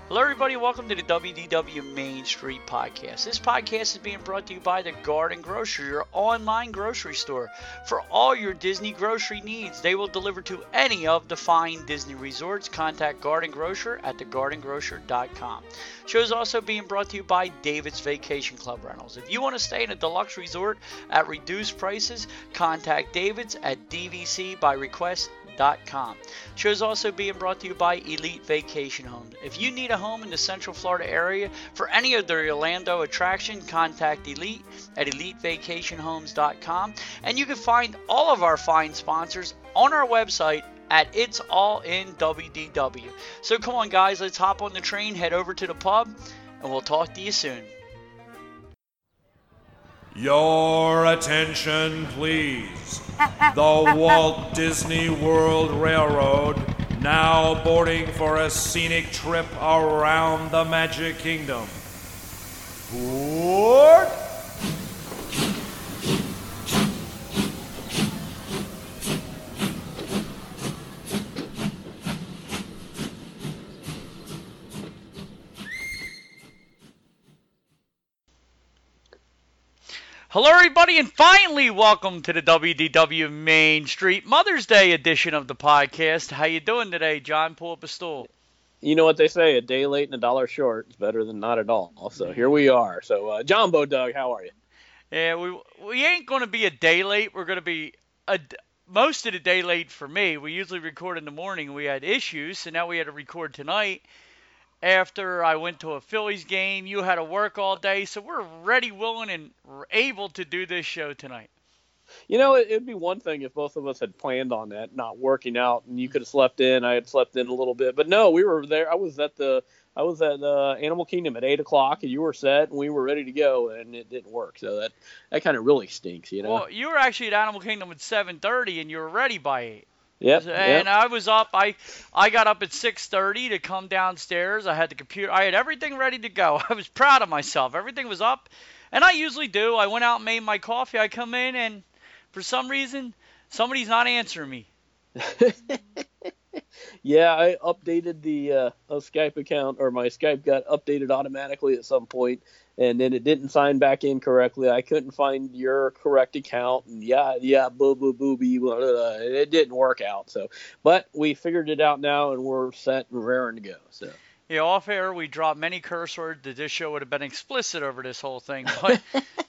Hello, everybody. Welcome to the WDW Main Street Podcast. This podcast is being brought to you by the Garden Grocery, your online grocery store. For all your Disney grocery needs, they will deliver to any of the fine Disney resorts. Contact Garden Grocer at thegardengrocer.com. Show is also being brought to you by David's Vacation Club Rentals. If you want to stay in a deluxe resort at reduced prices, contact David's at dvcbyrequest.com. Show is also being brought to you by Elite Vacation Homes. If you need a home in the Central Florida area for any of their Orlando attraction, contact Elite at elitevacationhomes.com. And you can find all of our fine sponsors on our website at It's All in WDW. So come on, guys, let's hop on the train, head over to the pub, and we'll talk to you soon. Your attention, please. The Walt Disney World Railroad now boarding for a scenic trip around the Magic Kingdom. Board! Hello, everybody, and finally, welcome to the WDW Main Street Mother's Day edition of the podcast. How you doing today, John? Pull up a stool. You know what they say, a day late and a dollar short is better than not at all. So here we are. So, John Doug, how are you? Yeah, we ain't going to be a day late. We're going to be most of the day late for me. We usually record in the morning. We had issues, so now we had to record tonight. After I went to a Phillies game, you had to work all day, so we're ready, willing, and able to do this show tonight. You know, it'd be one thing if both of us had planned on that, not working out, and you could have slept in. I had slept in a little bit, but no, we were there. I was at Animal Kingdom at 8:00, and you were set, and we were ready to go, and it didn't work. So that kind of really stinks, you know. Well, you were actually at Animal Kingdom at 7:30, and you were ready by 8. Yep. And I was up. I got up at 6:30 to come downstairs. I had the computer. I had everything ready to go. I was proud of myself. Everything was up, and I usually do. I went out and made my coffee. I come in, and for some reason, somebody's not answering me. Yeah, I updated the Skype account, or my Skype got updated automatically at some point, and then it didn't sign back in correctly. I couldn't find your correct account, and it didn't work out. So, but we figured it out now, and we're set and raring to go. So. Yeah, off air we dropped many curse words that this show would have been explicit over this whole thing, but.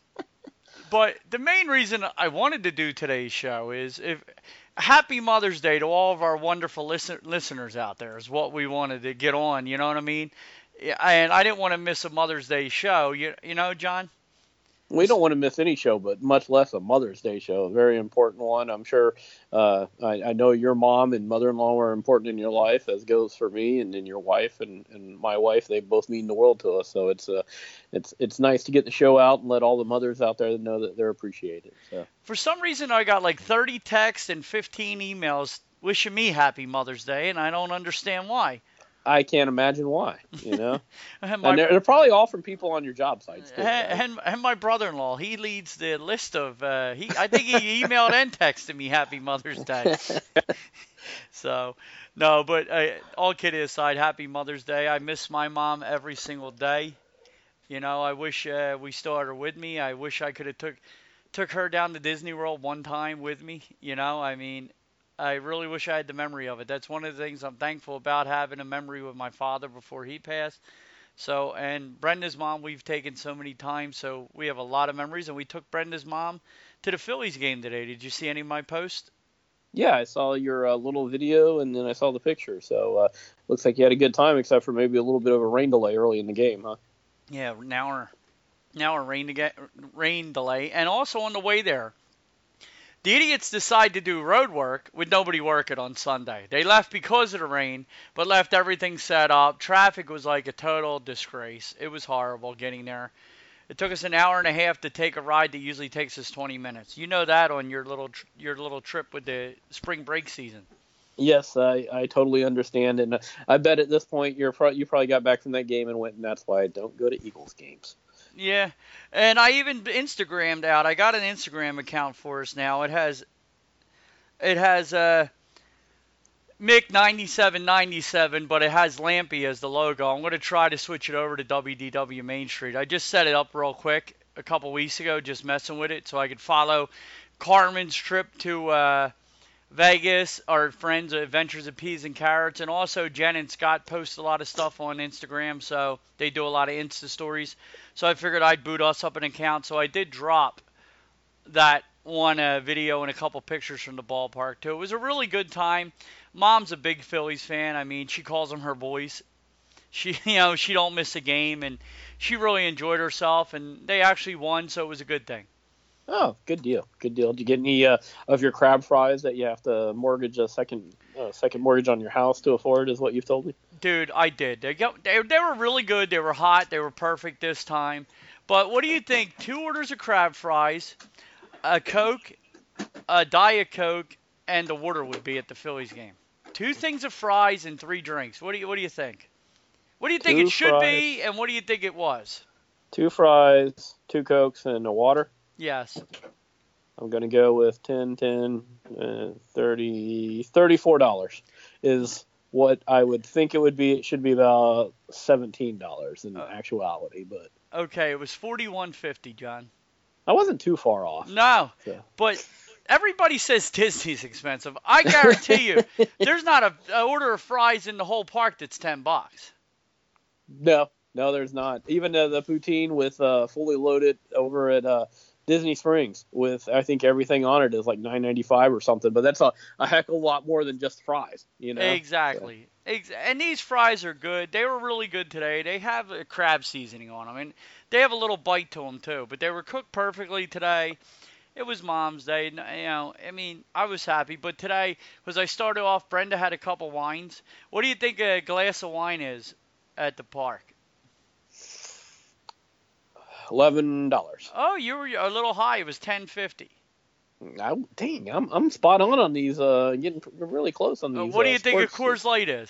But the main reason I wanted to do today's show is Happy Mother's Day to all of our wonderful listeners out there is what we wanted to get on, you know what I mean? And I didn't want to miss a Mother's Day show, you know, John? We don't want to miss any show, but much less a Mother's Day show. A very important one. I'm sure I know your mom and mother-in-law were important in your life, as goes for me, and then your wife and my wife. They both mean the world to us. So it's nice to get the show out and let all the mothers out there know that they're appreciated. So. For some reason, I got like 30 texts and 15 emails wishing me Happy Mother's Day, and I don't understand why. I can't imagine why, you know. And they're probably all from people on your job sites. Too, right? and my brother-in-law, he leads the list of. I think he emailed and texted me Happy Mother's Day. So, no, but all kidding aside, Happy Mother's Day. I miss my mom every single day. You know, I wish we still had her with me. I wish I could have took her down to Disney World one time with me. You know, I mean. I really wish I had the memory of it. That's one of the things I'm thankful about, having a memory with my father before he passed. So, and Brenda's mom, we've taken so many times, so we have a lot of memories. And we took Brenda's mom to the Phillies game today. Did you see any of my posts? Yeah, I saw your little video, and then I saw the picture. So, looks like you had a good time, except for maybe a little bit of a rain delay early in the game, huh? Yeah, now a rain delay, and also on the way there. The idiots decide to do road work with nobody working on Sunday. They left because of the rain, but left everything set up. Traffic was like a total disgrace. It was horrible getting there. It took us an hour and a half to take a ride that usually takes us 20 minutes. You know that on your little trip with the spring break season. Yes, I totally understand, and I bet at this point you probably got back from that game and went, and that's why I don't go to Eagles games. Yeah, and I even Instagrammed out. I got an Instagram account for us now. It has Mick 9797, but it has Lampy as the logo. I'm going to try to switch it over to WDW Main Street. I just set it up real quick a couple weeks ago, just messing with it, so I could follow Carmen's trip to Vegas, our friends at Adventures of Peas and Carrots, and also Jen and Scott post a lot of stuff on Instagram, so they do a lot of Insta stories. So I figured I'd boot us up an account, so I did drop that one video and a couple pictures from the ballpark too. It was a really good time. Mom's a big Phillies fan. I mean, she calls them her boys. She, she don't miss a game, and she really enjoyed herself. And they actually won, so it was a good thing. Oh, good deal. Good deal. Did you get any of your crab fries that you have to mortgage a second mortgage on your house to afford? Is what you've told me. Dude, I did. They were really good. They were hot. They were perfect this time. But what do you think? 2 orders of crab fries, a Coke, a Diet Coke, and the water would be at the Phillies game. 2 things of fries and 3 drinks. What do you think? What do you think it should be, and what do you think it was? 2 fries, 2 Cokes, and a water. Yes. I'm going to go with $10, $34 is what I would think it would be. It should be about $17 in actuality, but okay, it was $41.50, John. I wasn't too far off. No, so. But everybody says Disney's expensive. I guarantee you, there's not an order of fries in the whole park that's $10. No, there's not. Even the poutine with fully loaded over at Disney Springs with, I think, everything on it is like $9.95 or something. But that's a heck of a lot more than just fries, Exactly. So. And these fries are good. They were really good today. They have a crab seasoning on them, and they have a little bite to them too. But they were cooked perfectly today. It was Mom's Day. I mean, I was happy. But today, as I started off, Brenda had a couple wines. What do you think a glass of wine is at the park? $11. Oh, you were a little high. It was $10.50. Dang, I'm spot on these. Getting really close on these. What do you think a Coors Light is?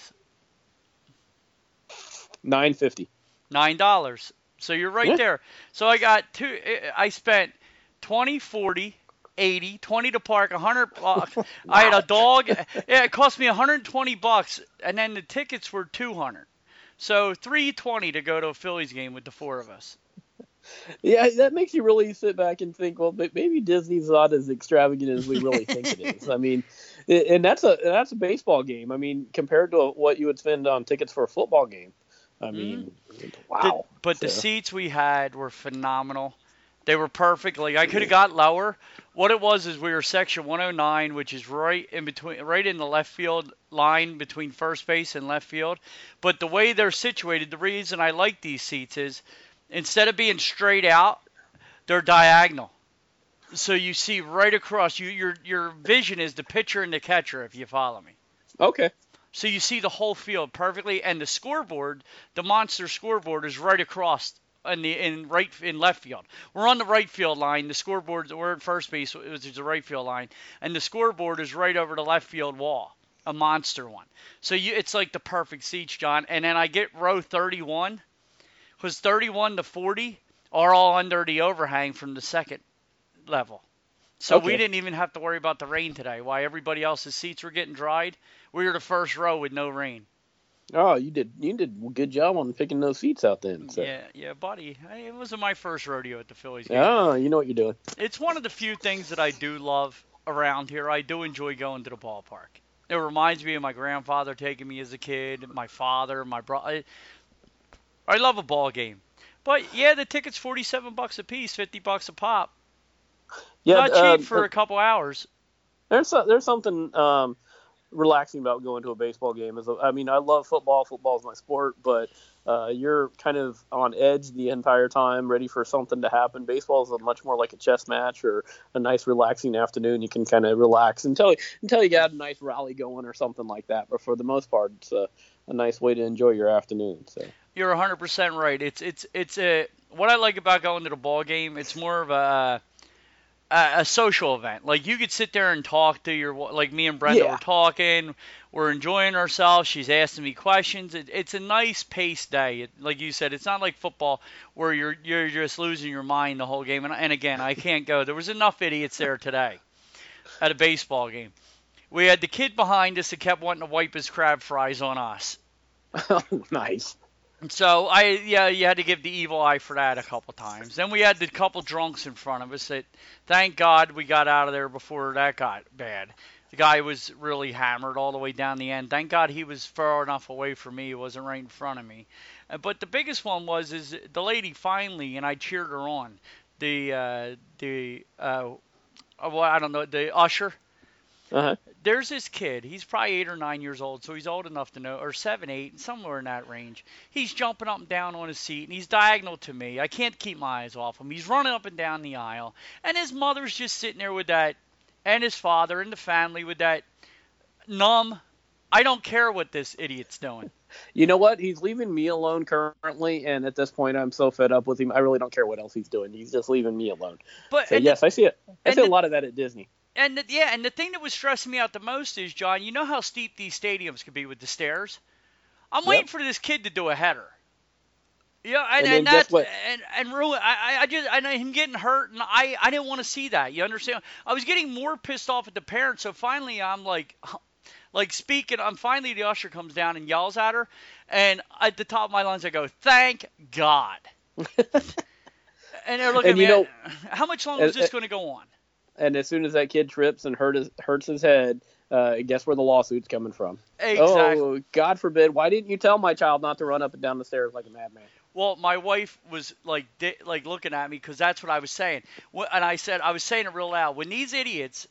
$9.50. $9. So you're right there. So I got two. I spent 20, 40, 80, 20 to park, $100. I had a dog. Yeah, it cost me $120, and then the tickets were $200. So $320 to go to a Phillies game with the 4 of us. Yeah, that makes you really sit back and think, well, maybe Disney's not as extravagant as we really think it is. I mean, and that's a baseball game. I mean, compared to what you would spend on tickets for a football game. I mean, wow. The seats we had were phenomenal. They were perfect. Like, I could have got lower. What it was is we were section 109, which is right in the left field line between first base and left field. But the way they're situated, the reason I like these seats is, instead of being straight out, they're diagonal. So you see right across. Your vision is the pitcher and the catcher, if you follow me. Okay. So you see the whole field perfectly, and the scoreboard, the monster scoreboard, is right across in left field. We're on the right field line. The scoreboard, we're at first base, which is the right field line, and the scoreboard is right over the left field wall, a monster one. So it's like the perfect seats, John. And then I get row 31. Because 31 to 40 are all under the overhang from the second level. So we didn't even have to worry about the rain today. While everybody else's seats were getting dried, we were the first row with no rain. Oh, you did a good job on picking those seats out then. So. Yeah, buddy. It wasn't my first rodeo at the Phillies game. Oh, you know what you're doing. It's one of the few things that I do love around here. I do enjoy going to the ballpark. It reminds me of my grandfather taking me as a kid, my father, my brother. I love a ball game. But, yeah, the ticket's $47 a piece, $50 a pop. Yeah, not cheap for a couple hours. There's something relaxing about going to a baseball game. I mean, I love football. Football is my sport, but you're kind of on edge the entire time, ready for something to happen. Baseball is much more like a chess match or a nice relaxing afternoon. You can kind of relax until you got a nice rally going or something like that. But for the most part, it's a nice way to enjoy your afternoon. So. You're 100% right. It's what I like about going to the ball game. It's more of a social event. Like, you could sit there and talk to like me and Brenda were talking. We're enjoying ourselves. She's asking me questions. It's a nice paced day. Like you said, it's not like football where you're just losing your mind the whole game. And again, I can't go. There was enough idiots there today at a baseball game. We had the kid behind us that kept wanting to wipe his crab fries on us. Oh, nice. So you had to give the evil eye for that a couple times. Then we had the couple drunks in front of us that, thank God, we got out of there before that got bad. The guy was really hammered all the way down the end. Thank God he was far enough away from me; he wasn't right in front of me. But the biggest one is the lady finally, and I cheered her on. Well, I don't know, the usher. Uh-huh. There's this kid. He's probably 8 or 9 years old, so he's old enough to know, or 7, 8, somewhere in that range. He's jumping up and down on his seat, and he's diagonal to me. I can't keep my eyes off him. He's running up and down the aisle, and his mother's just sitting there with that, and his father and the family with that numb, I don't care what this idiot's doing. You know what? He's leaving me alone currently, and at this point, I'm so fed up with him. I really don't care what else he's doing. He's just leaving me alone. But So yes, I see it. I see a lot of that at Disney. And the thing that was stressing me out the most is, John, you know how steep these stadiums could be with the stairs? I'm waiting for this kid to do a header. Yeah, and that's and ruin. I know him getting hurt, and I didn't want to see that. You understand? I was getting more pissed off at the parents. So finally, I'm like speaking. Finally the usher comes down and yells at her, and at the top of my lungs I go, "Thank God." And they're looking at me. How much longer is this going to go on? And as soon as that kid trips and hurts his head, guess where the lawsuit's coming from? Exactly. Oh, God forbid! Why didn't you tell my child not to run up and down the stairs like a madman? Well, my wife was like looking at me because that's what I was saying, and I was saying it real loud. When these idiots,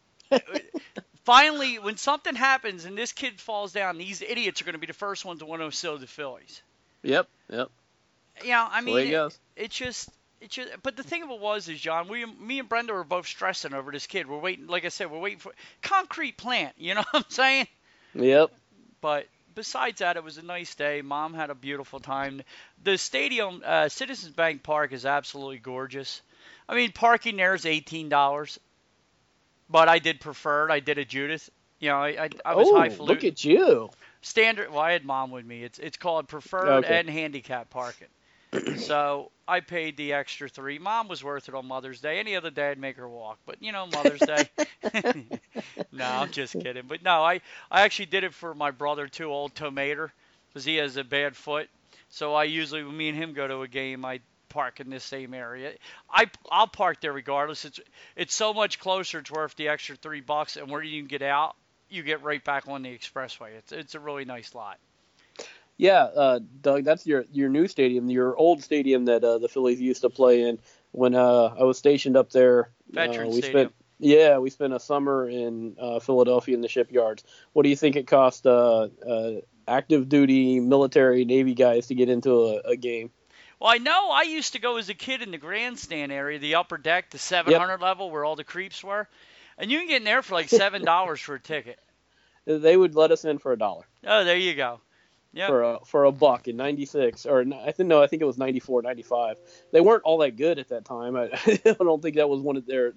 finally, when something happens and this kid falls down, these idiots are going to be the first ones to want to sue the Phillies. Yep. You know, I mean, it's just. But the thing of it was, John, me and Brenda were both stressing over this kid. We're waiting, like I said, we're waiting for concrete plant. You know what I'm saying? Yep. But besides that, it was a nice day. Mom had a beautiful time. The stadium, Citizens Bank Park, is absolutely gorgeous. I mean, parking there is $18, but I did preferred. I did a Judith. You know, I was highfalutin. Look at you. Standard. Well, I had Mom with me. It's called preferred and handicap parking. So I paid the extra $3. Mom was worth it on Mother's Day. Any other day I'd make her walk, but Mother's Day. No, I'm just kidding. But no, I actually did it for my brother too, old Tomater, because he has a bad foot. So I usually, when me and him go to a game, I park in this same area. I'll park there regardless. It's so much closer. It's worth the extra $3, and where you can get out, you get right back on the expressway. It's a really nice lot. Yeah, Doug, that's your new stadium, your old stadium that the Phillies used to play in. When I was stationed up there, Veterans Stadium. We spent a summer in Philadelphia in the shipyards. What do you think it cost active duty military Navy guys to get into a game? Well, I know I used to go as a kid in the grandstand area, the upper deck, the 700 level where all the creeps were, and you can get in there for like $7 for a ticket. They would let us in for $1. Oh, there you go. Yep. For a buck in '96, or I think it was '94, '95. They weren't all that good at that time. I don't think that was one of their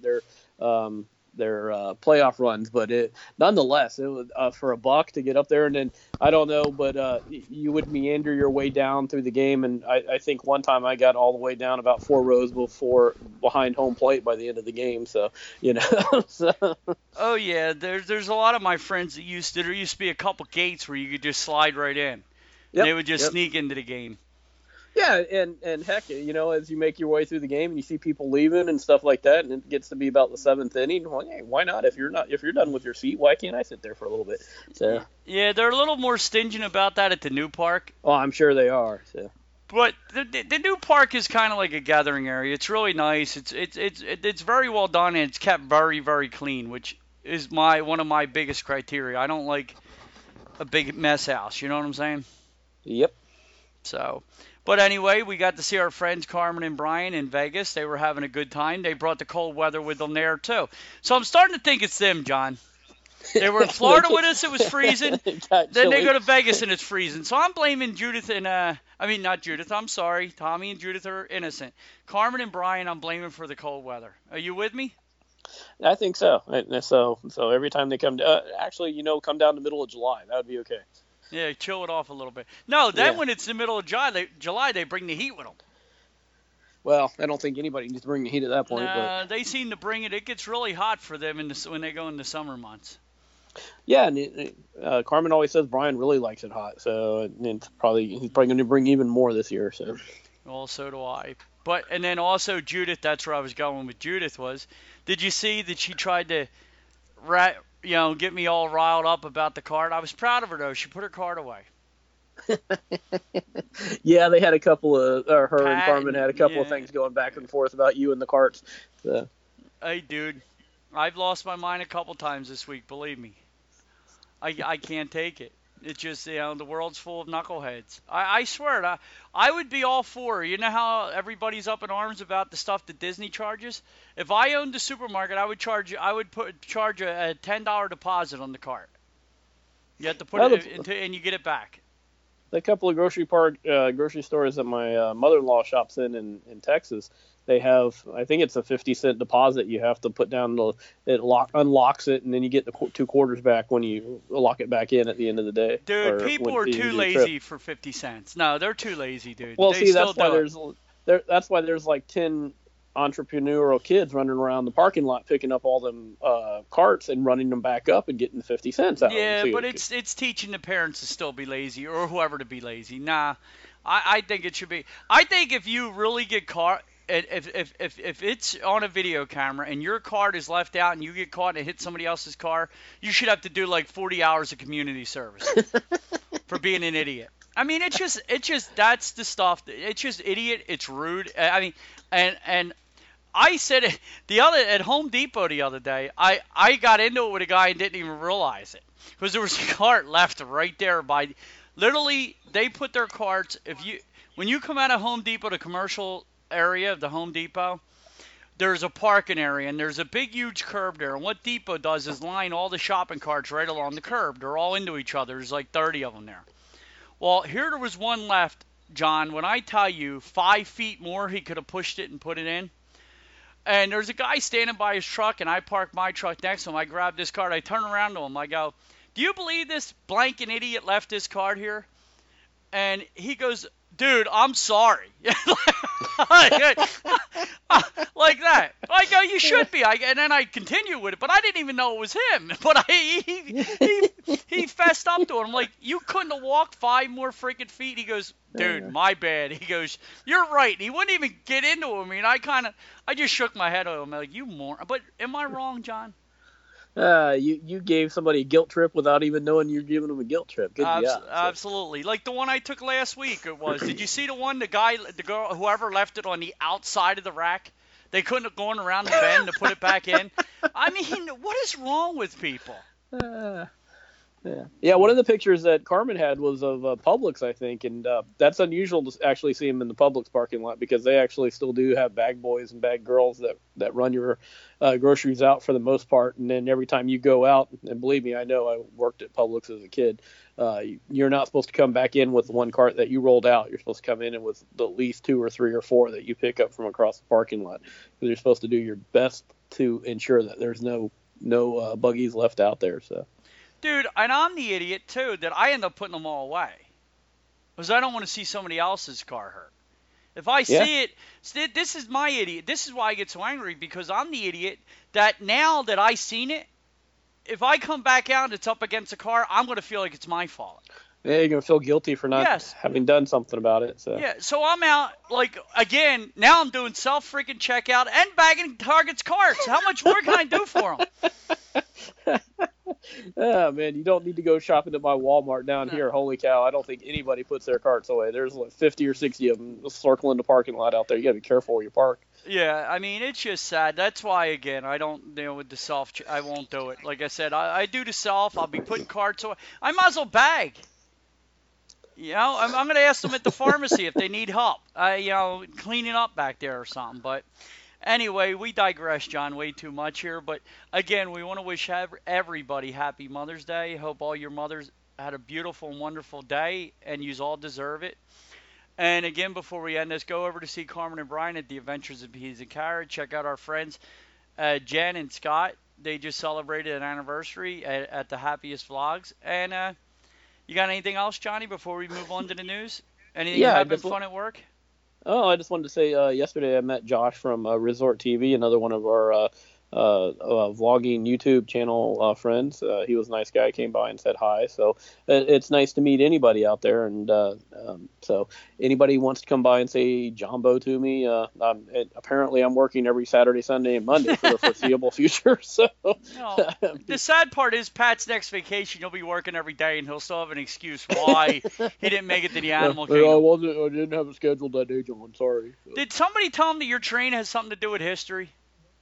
playoff runs, but nonetheless, it was for a buck to get up there. And then I don't know, but you would meander your way down through the game, and I think one time I got all the way down about 4 rows behind home plate by the end of the game. So So. Oh yeah, there's a lot of my friends that there used to be a couple gates where you could just slide right in. Yep, they would just sneak into the game. Yeah, and heck, as you make your way through the game and you see people leaving and stuff like that, and it gets to be about the 7th inning, well, hey, why not? If you're done with your seat, why can't I sit there for a little bit? So. Yeah, they're a little more stingent about that at the new park. Oh, I'm sure they are. So. But the new park is kind of like a gathering area. It's really nice. It's very well done, and it's kept very, very clean, which is one of my biggest criteria. I don't like a big mess house. You know what I'm saying? Yep. So, but anyway, we got to see our friends Carmen and Brian in Vegas. They were having a good time. They brought the cold weather with them there too. So I'm starting to think it's them, John. They were in Florida with us. It was freezing. Then they go to Vegas and it's freezing. So I'm blaming Judith and not Judith. I'm sorry. Tommy and Judith are innocent. Carmen and Brian, I'm blaming for the cold weather. Are you with me? I think so. So every time they come, come down the middle of July, that would be okay. Yeah, chill it off a little bit. No, then when it's the middle of July, they bring the heat with them. Well, I don't think anybody needs to bring the heat at that point. But they seem to bring it. It gets really hot for them when they go in the summer months. Yeah, and Carmen always says Brian really likes it hot, so he's probably going to bring even more this year. So. Well, so do I. But and then also Judith. That's where I was going with Judith. Did you see that she tried to get me all riled up about the cart? I was proud of her though. She put her cart away. Yeah, they had a couple of her and Carmen had a couple yeah. of things going back and forth about you and the carts. So. Hey, dude, I've lost my mind a couple times this week. Believe me, I can't take it. It's just, the world's full of knuckleheads. I swear it. I would be all for, you know how everybody's up in arms about the stuff that Disney charges? If I owned a supermarket, I would charge a $10 deposit on the cart. You have to put it into, and you get it back. The couple of grocery stores that my mother-in-law shops in Texas, they have, I think it's a 50-cent deposit you have to put down. It unlocks it, and then you get the 2 quarters back when you lock it back in at the end of the day. Dude, people are too lazy for 50 cents. No, they're too lazy, dude. Well, see, that's why there's like 10 entrepreneurial kids running around the parking lot picking up all them carts and running them back up and getting the 50 cents out. Yeah, but it's teaching the parents to still be lazy or whoever to be lazy. Nah, I think it should be. I think if you really get caught, if it's on a video camera and your card is left out and you get caught and it hits somebody else's car, you should have to do like 40 hours of community service for being an idiot. I mean, it's just that's the stuff. It's just idiot. It's rude. I mean, and I said it at Home Depot the other day. I got into it with a guy and didn't even realize it because there was a cart left right there by. Literally, they put their carts. When you come out of Home Depot, the commercial area of the Home Depot, there's a parking area and there's a big huge curb there. And what Depot does is line all the shopping carts right along the curb. They're all into each other. There's like 30 of them there. Well, there was one left, John. When I tell you 5 feet more, he could have pushed it and put it in. And there's a guy standing by his truck, and I parked my truck next to him. I grabbed this card. I turn around to him. I go, "Do you believe this blanking idiot left this card here?" And he goes, "Dude, I'm sorry." Like that. I go, "You should be." And then I continue with it, but I didn't even know it was him. But he fessed up to it. I'm like, "You couldn't have walked 5 more freaking feet." He goes, "Dude, my bad." He goes, "You're right." And he wouldn't even get into him. I mean, I just shook my head at him. I'm like, "You moron." But am I wrong, John? You gave somebody a guilt trip without even knowing you're giving them a guilt trip. Good job. Absolutely. Like the one I took last week. It was. Did you see the one? The girl, whoever left it on the outside of the rack. They couldn't have gone around the bend to put it back in. I mean, what is wrong with people? Yeah. One of the pictures that Carmen had was of Publix, I think, and that's unusual to actually see them in the Publix parking lot because they actually still do have bag boys and bag girls that run your groceries out for the most part. And then every time you go out, and believe me, I know I worked at Publix as a kid, you're not supposed to come back in with one cart that you rolled out. You're supposed to come in with at least 2 or 3 or 4 that you pick up from across the parking lot because you're supposed to do your best to ensure that there's no buggies left out there. So. Dude, and I'm the idiot, too, that I end up putting them all away. Because I don't want to see somebody else's car hurt. If I see it, this is my idiot. This is why I get so angry, because I'm the idiot that now that I seen it, if I come back out and it's up against a car, I'm going to feel like it's my fault. Yeah, you're going to feel guilty for not having done something about it. So. Yeah, so I'm out, like, again, now I'm doing self-freaking checkout and bagging Target's carts. How much more can I do for them? Oh, man, you don't need to go shopping at my Walmart down here. Holy cow, I don't think anybody puts their carts away. There's like 50 or 60 of them circling the parking lot out there. You got to be careful where you park. Yeah, I mean, it's just sad. That's why, again, I don't deal with the self. I won't do it. Like I said, I do the self. I'll be putting carts away. I might as well bag. You know, I'm going to ask them at the pharmacy if they need help, cleaning up back there or something. But anyway, we digress, John, way too much here. But again, we want to wish everybody happy Mother's Day. Hope all your mothers had a beautiful and wonderful day, and you all deserve it. And again, before we end this, go over to see Carmen and Brian at the Adventures of Peas and Carrot. Check out our friends, Jen and Scott. They just celebrated an anniversary at the Happiest Vlogs. And you got anything else, Johnny, before we move on to the news? Anything having fun at work? Oh, I just wanted to say yesterday I met Josh from Resort TV, another one of our vlogging YouTube channel friends. He was a nice guy, came by and said hi. So it's nice to meet anybody out there. And so anybody wants to come by and say Jumbo to me, apparently I'm working every Saturday, Sunday, and Monday for the foreseeable future. So No. The sad part is Pat's next vacation, he'll be working every day, and he'll still have an excuse why he didn't make it to the Animal Kingdom. I didn't have a schedule that day, John. Sorry. Did somebody tell him that your train has something to do with history?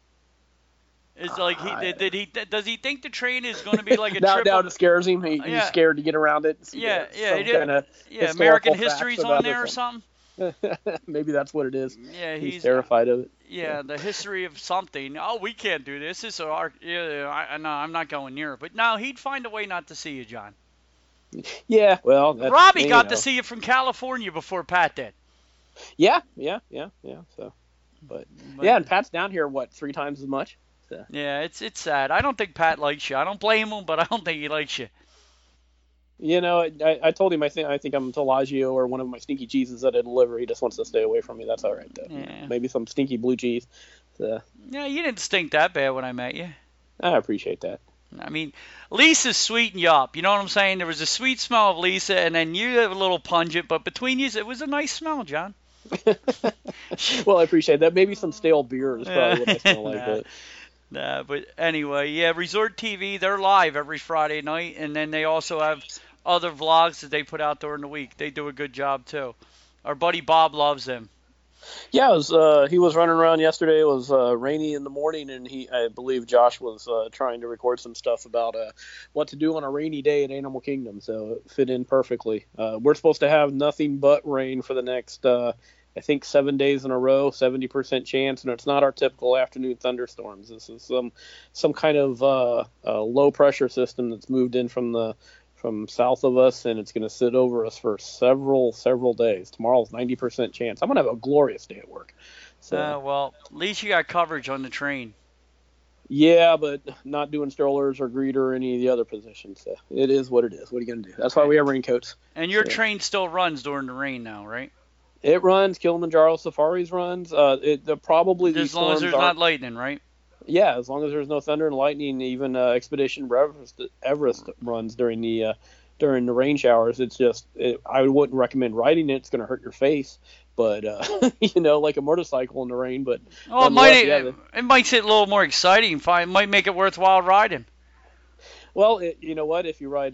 It's like does he think the train is going to be like a now, trip? Now it scares him. He's scared to get around it. American history's on there or something. Maybe that's what it is. Yeah, he's terrified of it. Yeah, the history of something. Oh, we can't do this. This is our. Yeah, no, I'm not going near it. But no, he'd find a way not to see you, John. Yeah, well, Robbie got to see you from California before Pat did. Yeah. So, but yeah, and Pat's down here 3 times as much. So. Yeah, it's sad. I don't think Pat likes you. I don't blame him, but I don't think he likes you. You know, I told him I think I'm Tellagio or one of my stinky cheeses that I deliver. He just wants to stay away from me. That's all right, though. Yeah. Maybe some stinky blue cheese. So. Yeah, you didn't stink that bad when I met you. I appreciate that. I mean, Lisa's sweetened you up. You know what I'm saying? There was a sweet smell of Lisa, and then you have a little pungent, but between you, it was a nice smell, John. Well, I appreciate that. Maybe some stale beer is probably what I smell like. But anyway, yeah, Resort TV, they're live every Friday night, and then they also have other vlogs that they put out during the week. They do a good job, too. Our buddy Bob loves them. Yeah, he was running around yesterday. It was rainy in the morning, and I believe Josh was trying to record some stuff about what to do on a rainy day at Animal Kingdom, so it fit in perfectly. We're supposed to have nothing but rain for the next, I think, 7 days in a row, 70% chance, and it's not our typical afternoon thunderstorms. This is some kind of low pressure system that's moved in from south of us, and it's going to sit over us for several days. Tomorrow's 90% chance. I'm going to have a glorious day at work. So, well, at least you got coverage on the train. Yeah, but not doing strollers or greeter or any of the other positions. So it is what it is. What are you going to do? That's why we have raincoats. And your train still runs during the rain now, right? It runs. Kilimanjaro Safaris runs. Probably as long as there's not lightning, right? Yeah, as long as there's no thunder and lightning. Even Expedition Everest runs during the rain showers. It's just I wouldn't recommend riding it. It's going to hurt your face. But like a motorcycle in the rain. But it makes it a little more exciting. It might make it worthwhile riding. Well, you know what? If you ride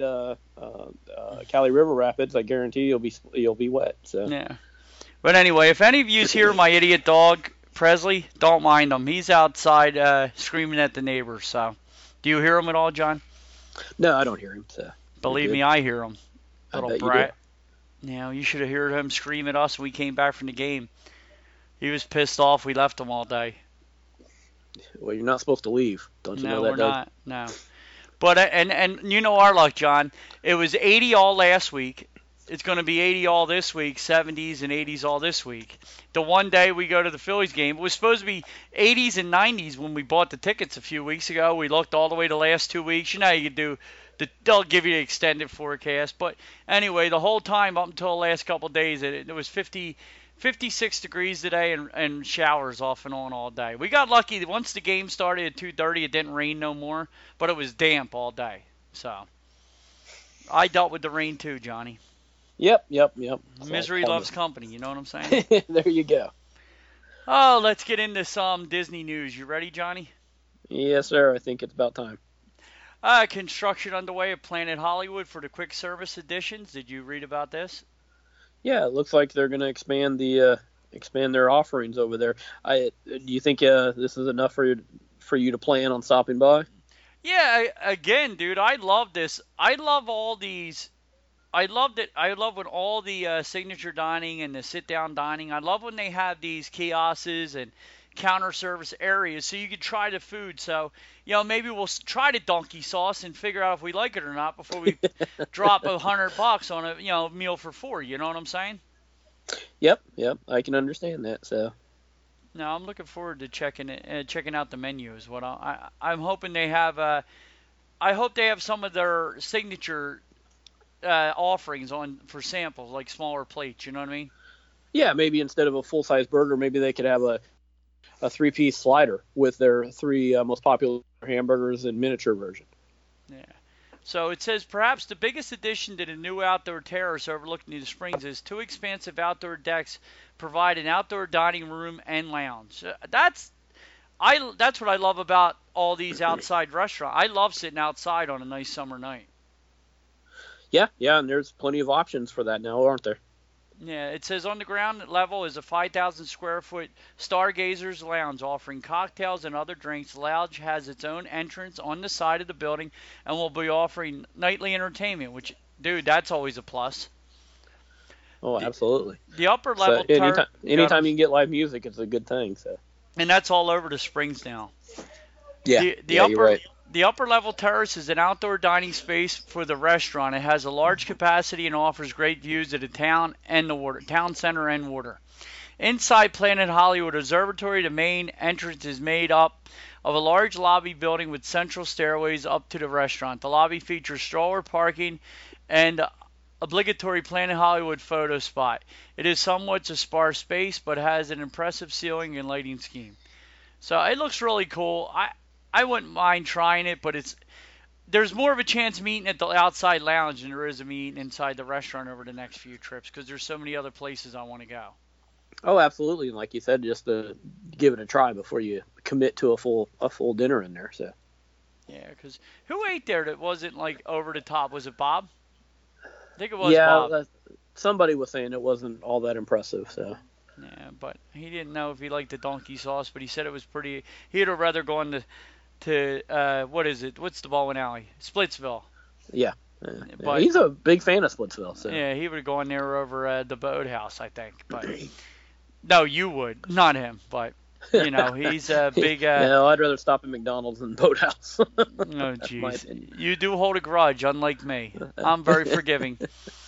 Cali River Rapids, I guarantee you'll be wet. So. Yeah. But anyway, if any of you hear my idiot dog, Presley, don't mind him. He's outside screaming at the neighbors. So, do you hear him at all, John? No, I don't hear him. So. Believe me, I hear him. Little brat. You you should have heard him scream at us when we came back from the game. He was pissed off. We left him all day. Well, you're not supposed to leave. Don't you know that, Doug? No, we're not. No. But and you know our luck, John. It was 80 all last week. It's going to be 80 all this week, 70s and 80s all this week. The one day we go to the Phillies game, it was supposed to be 80s and 90s when we bought the tickets a few weeks ago. We looked all the way the last 2 weeks. You know how you can do, they'll give you the extended forecast. But anyway, the whole time up until the last couple of days, it was 56 degrees today and showers off and on all day. We got lucky. Once the game started at 2:30, it didn't rain no more, but it was damp all day. So I dealt with the rain too, Johnny. Yep. Misery loves company, you know what I'm saying? There you go. Oh, let's get into some Disney news. You ready, Johnny? Yes, sir. I think it's about time. Construction underway at Planet Hollywood for the quick service additions. Did you read about this? Yeah, it looks like they're going to expand their offerings over there. Do you think this is enough for you to plan on stopping by? Yeah, again, dude, I love this. I love all these. I loved it. I love when all the signature dining and the sit-down dining. I love when they have these kiosks and counter service areas so you can try the food. So, maybe we'll try the donkey sauce and figure out if we like it or not before we drop $100 on a meal for 4. You know what I'm saying? Yep. I can understand that. So. No, I'm looking forward to checking out the menu is what I'm hoping they have. I hope they have some of their signature offerings on for samples, like smaller plates. You know what I mean? Yeah, maybe instead of a full-size burger, maybe they could have a a 3-piece slider with their 3 most popular hamburgers in miniature version. Yeah. So it says perhaps the biggest addition to the new outdoor terrace overlooking the Springs is 2 expansive outdoor decks provide an outdoor dining room and lounge. That's what I love about all these outside restaurants. I love sitting outside on a nice summer night. Yeah, and there's plenty of options for that now, aren't there? Yeah, it says on the ground level is a 5,000 square foot Stargazers Lounge offering cocktails and other drinks. The lounge has its own entrance on the side of the building and will be offering nightly entertainment, which, dude, that's always a plus. Oh, absolutely. The upper level... So anytime you can get live music, it's a good thing. So. And that's all over the Springs now. Yeah, you're right. The upper level terrace is an outdoor dining space for the restaurant. It has a large capacity and offers great views of the town and the water, town center and water. Inside Planet Hollywood Observatory, the main entrance is made up of a large lobby building with central stairways up to the restaurant. The lobby features stroller parking and obligatory Planet Hollywood photo spot. It is somewhat a sparse space, but has an impressive ceiling and lighting scheme. So it looks really cool. I wouldn't mind trying it, but there's more of a chance of eating at the outside lounge than there is of me eating inside the restaurant over the next few trips because there's so many other places I want to go. Oh, absolutely. And like you said, just to give it a try before you commit to a full dinner in there. So. Yeah, because who ate there that wasn't like over the top? Was it Bob? I think it was Bob. Yeah, somebody was saying it wasn't all that impressive. So. Yeah, but he didn't know if he liked the donkey sauce, but he said it was pretty. He'd have rather gone to what is it? What's the bowling alley? Splitsville. Yeah. But he's a big fan of Splitsville. So. Yeah, he would have gone there over the Boathouse, I think. But no, you would, not him. But he's a big. No, I'd rather stop at McDonald's than Boathouse. Oh, jeez. You do hold a grudge, unlike me. I'm very forgiving.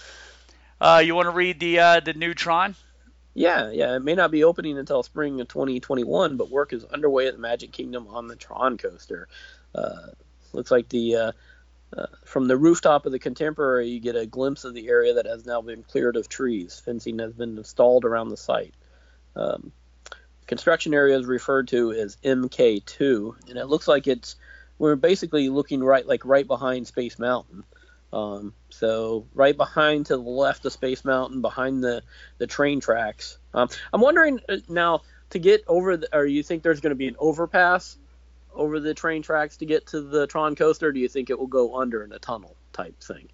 You want to read the new Tron? Yeah. It may not be opening until spring of 2021, but work is underway at the Magic Kingdom on the Tron coaster. Looks like from the rooftop of the Contemporary, you get a glimpse of the area that has now been cleared of trees. Fencing has been installed around the site. Construction area is referred to as MK2, and it looks like we're basically looking right behind Space Mountain. So right behind to the left of Space Mountain, behind the train tracks. I'm wondering now to get over, or you think there's going to be an overpass over the train tracks to get to the Tron coaster? Or do you think it will go under in a tunnel type thing?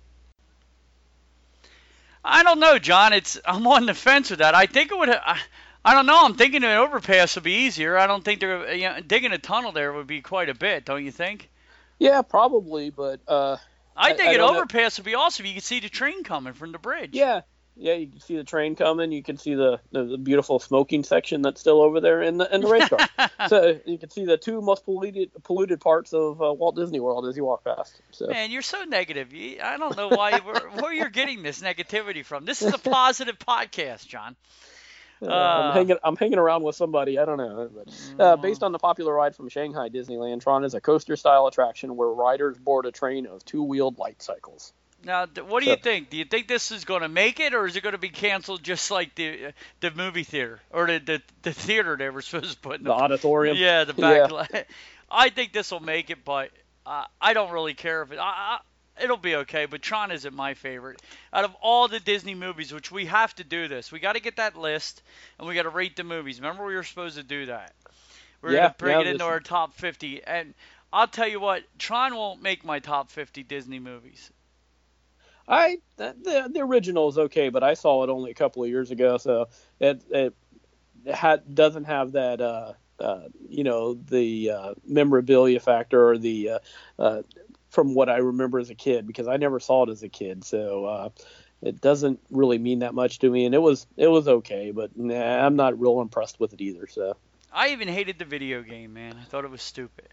I don't know, John. I'm on the fence with that. I think it would. I don't know. I'm thinking an overpass would be easier. I don't think digging a tunnel there would be quite a bit. Don't you think? Yeah, probably, but. I think an overpass would be awesome. You can see the train coming from the bridge. Yeah, you can see the train coming. You can see the beautiful smoking section that's still over there in the race car. So you can see the 2 most polluted parts of Walt Disney World as you walk past. So. Man, you're so negative. I don't know where you're getting this negativity from. This is a positive podcast, John. I'm hanging around with somebody. I don't know. But, based on the popular ride from Shanghai Disneyland, Tron is a coaster-style attraction where riders board a train of 2-wheeled light cycles. Now, what do you think? Do you think this is going to make it, or is it going to be canceled just like the movie theater or the theater they were supposed to put in the auditorium? Yeah, the back. Yeah. I think this will make it, but I don't really care if it. It'll be okay, but Tron isn't my favorite. Out of all the Disney movies, which we have to do this, we got to get that list, and we got to rate the movies. Remember we were supposed to do that? We're going to bring it into our top 50. And I'll tell you what, Tron won't make my top 50 Disney movies. The original is okay, but I saw it only a couple of years ago, so it doesn't have that, the memorabilia factor or the from what I remember as a kid, because I never saw it as a kid, so it doesn't really mean that much to me. And it was okay, but I'm not real impressed with it either. So I even hated the video game, man. I thought it was stupid.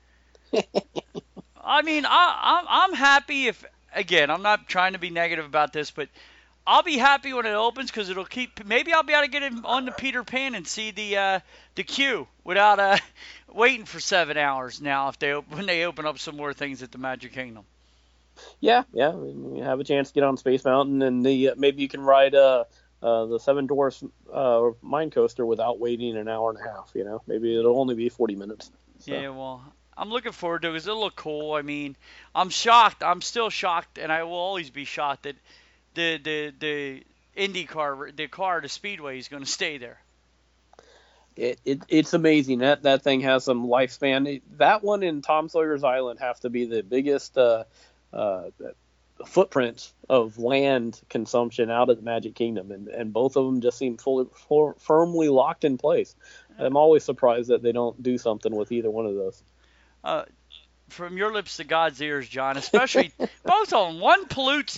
I mean, I'm happy if, again, I'm not trying to be negative about this, but I'll be happy when it opens because it'll keep. Maybe I'll be able to get it on the Peter Pan and see the queue without waiting for 7 hours now when they open up some more things at the Magic Kingdom. Yeah, you have a chance to get on Space Mountain, and maybe you can ride the Seven Dwarfs Mine Coaster without waiting an hour and a half. Maybe it'll only be 40 minutes. So. Yeah, well, I'm looking forward to it because it'll look cool. I mean, I'm shocked. I'm still shocked, and I will always be shocked that the IndyCar, the Speedway, is going to stay there. It's amazing that thing has some lifespan. That one and Tom Sawyer's Island have to be the biggest footprints of land consumption out of the Magic Kingdom, and both of them just seem firmly locked in place. I'm always surprised that they don't do something with either one of those. From your lips to God's ears, John, especially both of them. One pollutes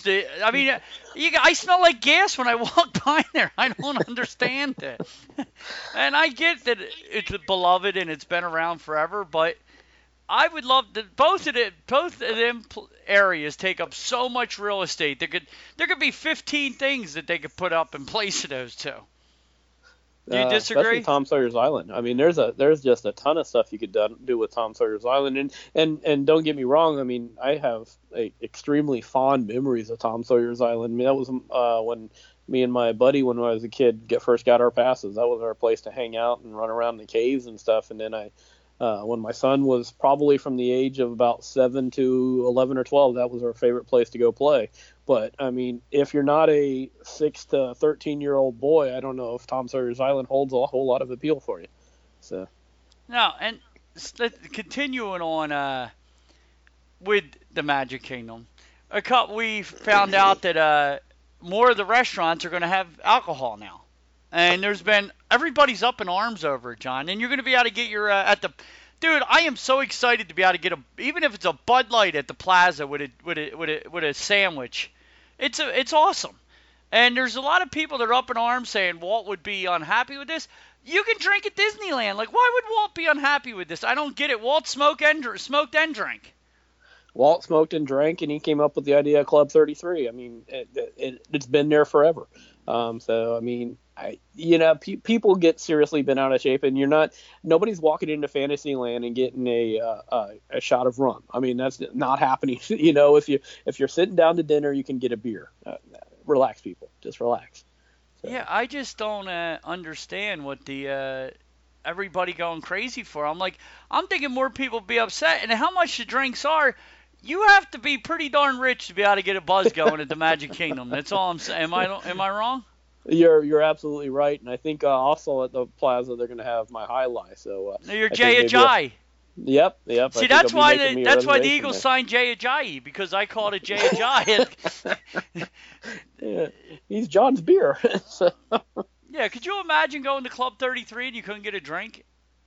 I smell like gas when I walk by there. I don't understand it. And I get that it's beloved and it's been around forever, but I would love that both of them areas take up so much real estate. There could be 15 things that they could put up in place of those two. Do you disagree? Especially Tom Sawyer's Island. I mean, there's just a ton of stuff you could do with Tom Sawyer's Island, and don't get me wrong. I mean, I have extremely fond memories of Tom Sawyer's Island. I mean, that was when me and my buddy, when I was a kid, first got our passes. That was our place to hang out and run around the caves and stuff. And then when my son was probably from the age of about 7 to 11 or 12, that was our favorite place to go play. But, I mean, if you're not a 6 to 13-year-old boy, I don't know if Tom Sawyer's Island holds a whole lot of appeal for you. So. Now, and continuing on with the Magic Kingdom, we found out that more of the restaurants are going to have alcohol now. And everybody's up in arms over it, John. And you're going to be able to get your dude, I am so excited to be able to get even if it's a Bud Light at the Plaza with a sandwich. It's awesome. And there's a lot of people that are up in arms saying Walt would be unhappy with this. You can drink at Disneyland. Like, why would Walt be unhappy with this? I don't get it. Walt smoked and drank. Walt smoked and drank, and he came up with the idea of Club 33. I mean, it's been there forever. So, I mean, people get seriously bent out of shape, and nobody's walking into Fantasyland and getting a shot of rum. I mean, that's not happening. If you're sitting down to dinner, you can get a beer. Relax, people. Just relax. So. Yeah, I just don't understand what the everybody going crazy for. I'm thinking more people be upset, and how much the drinks are. You have to be pretty darn rich to be able to get a buzz going at the Magic Kingdom. That's all I'm saying. Am I wrong? You're absolutely right, and I think also at the Plaza they're going to have my High Life. So you're Jay Ajayi. Yep. See, that's why the Eagles signed Jay Ajayi, because I called it Jay Ajayi. Yeah, he's John's beer. So. Yeah, could you imagine going to Club 33 and you couldn't get a drink?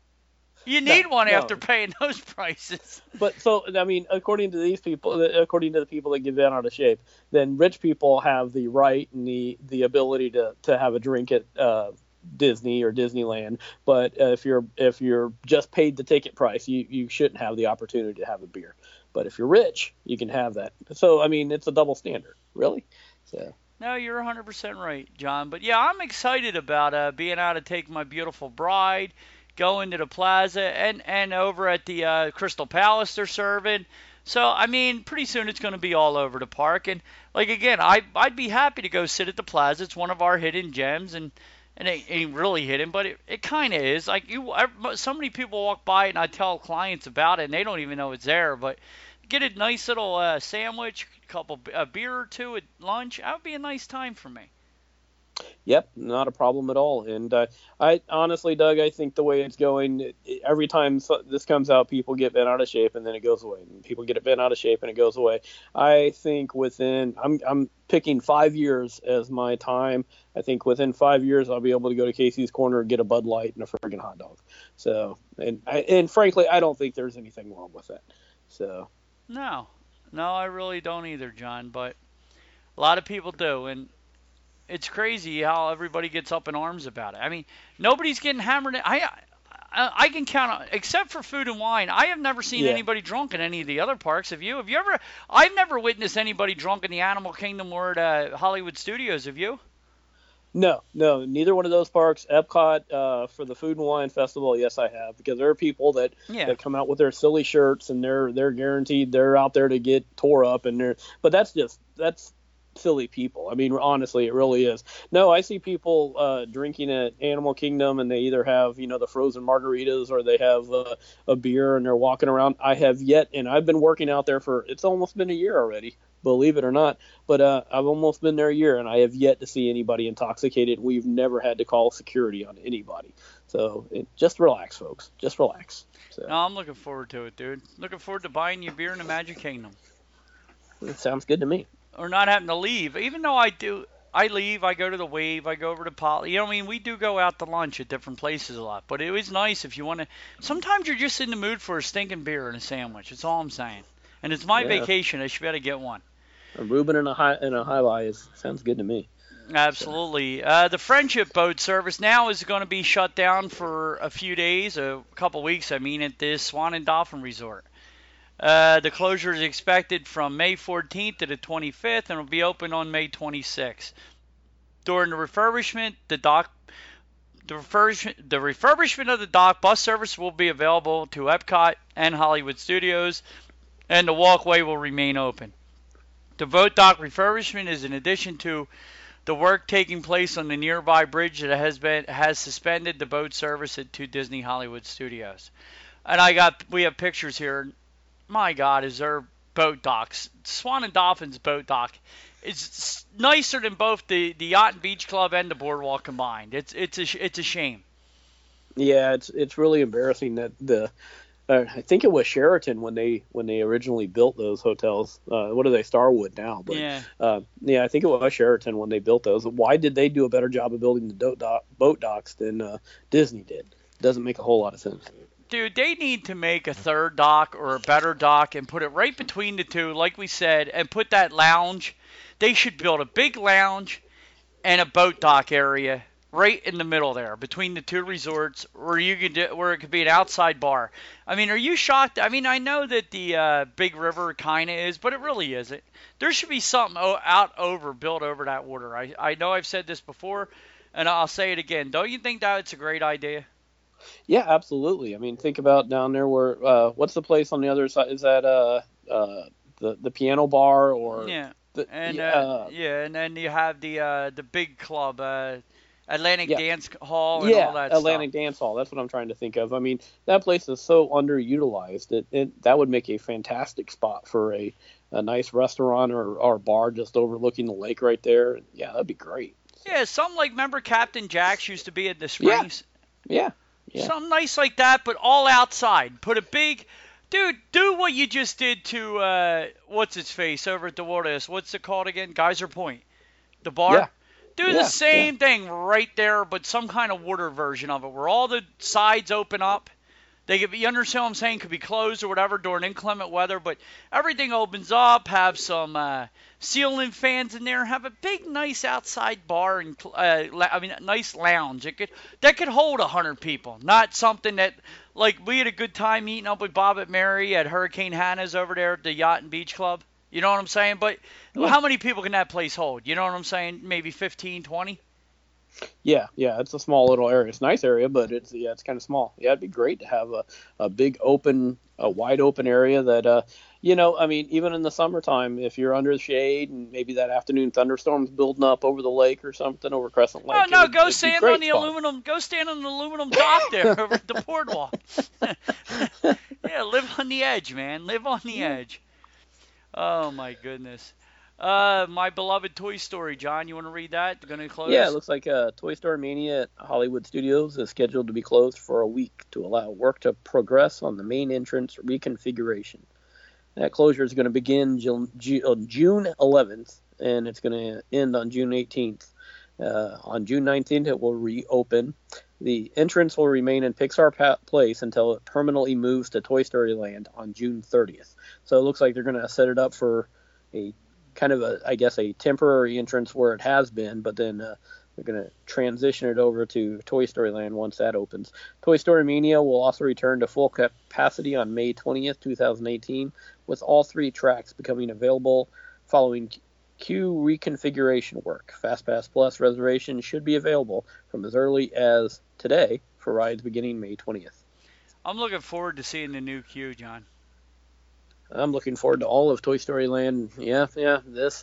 You need one after paying those prices. But I mean, according to the people that get bent out of shape, then rich people have the right and the ability to have a drink at Disney or Disneyland. But if you're just paid the ticket price, you shouldn't have the opportunity to have a beer. But if you're rich, you can have that. So I mean, it's a double standard, really. So. No, you're 100% right, John. But yeah, I'm excited about being able to take my beautiful bride, go into the Plaza, and over at the Crystal Palace they're serving. So, I mean, pretty soon it's going to be all over the park. And, again, I'd be happy to go sit at the Plaza. It's one of our hidden gems, and it ain't really hidden, but it kind of is. So many people walk by, and I tell clients about it, and they don't even know it's there. But get a nice little sandwich, a beer or two at lunch. That would be a nice time for me. Yep, not a problem at all. And I honestly, Doug, I think the way it's going, every time this comes out, people get bent out of shape and then it goes away. And people get bent out of shape and it goes away. I think I'm picking 5 years as my time. I think within 5 years I'll be able to go to Casey's Corner and get a Bud Light and a friggin' hot dog. So, and frankly, I don't think there's anything wrong with that. So. No, I really don't either, John. But a lot of people do, and it's crazy how everybody gets up in arms about it. I mean, nobody's getting hammered. I can count on, except for food and wine. I have never seen anybody drunk in any of the other parks. Have you? Have you ever? I've never witnessed anybody drunk in the Animal Kingdom or at Hollywood Studios. Have you? No, neither one of those parks. Epcot for the Food and Wine Festival, yes, I have, because there are people that come out with their silly shirts and they're guaranteed they're out there to get tore up, but that's silly people. I mean, honestly, it really is. No, I see people drinking at Animal Kingdom, and they either have, the frozen margaritas, or they have a beer, and they're walking around. I have yet, and I've been working out there it's almost been a year already, believe it or not. But I've almost been there a year, and I have yet to see anybody intoxicated. We've never had to call security on anybody. So just relax, folks. Just relax. So. No, I'm looking forward to it, dude. Looking forward to buying you beer in the Magic Kingdom. It sounds good to me. Or not having to leave. Even though I leave, I go to the Wave, I go over to Poly. We do go out to lunch at different places a lot. But it was nice if you want to. Sometimes you're just in the mood for a stinking beer and a sandwich. That's all I'm saying. And it's my vacation. I should be able to get one. A Reuben and a high life sounds good to me. Absolutely. The Friendship boat service now is going to be shut down for a few days, a couple weeks, at the Swan and Dolphin Resort. The closure is expected from May 14th to the 25th, and will be open on May 26th. During the refurbishment, the refurbishment of the dock, bus service will be available to Epcot and Hollywood Studios, and the walkway will remain open. The boat dock refurbishment is in addition to the work taking place on the nearby bridge that has suspended the boat service to Disney Hollywood Studios. And we have pictures here. My God, is there boat docks? Swan and Dolphin's boat dock is nicer than both the Yacht and Beach Club and the Boardwalk combined. It's a shame. Yeah, it's really embarrassing that I think it was Sheraton when they originally built those hotels. What are they? Starwood now, but I think it was Sheraton when they built those. Why did they do a better job of building the boat docks than Disney did? Doesn't make a whole lot of sense. Dude, they need to make a third dock or a better dock and put it right between the two, like we said, and put that lounge. They should build a big lounge and a boat dock area right in the middle there, between the two resorts, where it could be an outside bar. Are you shocked? I know that the Big River kind of is, but it really isn't. There should be something built over that water. I know I've said this before, and I'll say it again. Don't you think that it's a great idea? Yeah, absolutely. Think about down there where what's the place on the other side? Is that the piano bar or and then you have the big club, Atlantic Dance Hall and all that stuff. Atlantic Dance Hall. That's what I'm trying to think of. That place is so underutilized. That would make a fantastic spot for a nice restaurant or bar just overlooking the lake right there. Yeah, that'd be great. Yeah, something like, remember Captain Jack's used to be at the Springs? Yeah. Something nice like that, but all outside. Put a big... Dude, do what you just did to, what's-its-face over at the Wilderness. What's it called again? Geyser Point. The bar? Yeah. Do the same thing right there, but some kind of water version of it, where all the sides open up. You understand what I'm saying? Could be closed or whatever during inclement weather, but everything opens up. Have some ceiling fans in there. Have a big, nice outside bar and nice lounge. That could hold 100 people. Not something that, like, we had a good time eating up with Bob at Mary at Hurricane Hannah's over there at the Yacht and Beach Club. You know what I'm saying? But how many people can that place hold? You know what I'm saying? Maybe 15, 20? Yeah, it's a small little area. It's a nice area, but it's kind of small. Yeah, it'd be great to have a big wide open area that, even in the summertime, if you're under the shade and maybe that afternoon thunderstorm's building up over the lake or something, over Crescent Lake. Oh, no, go stand on the aluminum dock there over at the boardwalk. Yeah, live on the edge, man. Live on the edge. Oh, my goodness. My beloved Toy Story, John, you want to read that? Going to close? Yeah, it looks like Toy Story Mania at Hollywood Studios is scheduled to be closed for a week to allow work to progress on the main entrance reconfiguration. That closure is going to begin June 11th, and it's going to end on June 18th. On June 19th, it will reopen. The entrance will remain in Pixar Place until it permanently moves to Toy Story Land on June 30th. So it looks like they're going to set it up for a kind of a temporary entrance where it has been, but then they're going to transition it over to Toy Story Land once that opens. Toy Story Mania will also return to full capacity on May 20th, 2018, with all 3 tracks becoming available following queue reconfiguration work. FastPass Plus reservations should be available from as early as today for rides beginning May 20th. I'm looking forward to seeing the new queue, John. I'm looking forward to all of Toy Story Land. Yeah, this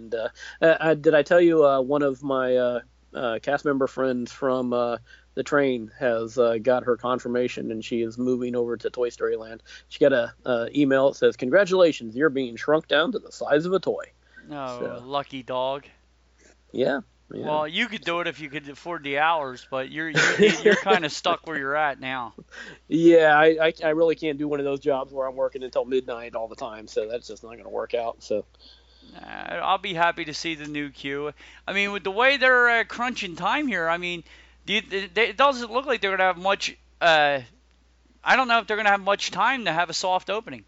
did I tell you one of my cast member friends from the train has got her confirmation, and she is moving over to Toy Story Land. She got a email that says, "Congratulations, you're being shrunk down to the size of a toy." Oh, So, lucky dog. yeah. Well, you could do it if you could afford the hours, but you're kind of stuck where you're at now. Yeah, I really can't do one of those jobs where I'm working until midnight all the time, so that's just not going to work out. So I'll be happy to see the new queue. I mean, with the way they're crunching time here, I mean, it doesn't look like they're going to have much. I don't know if they're going to have much time to have a soft opening.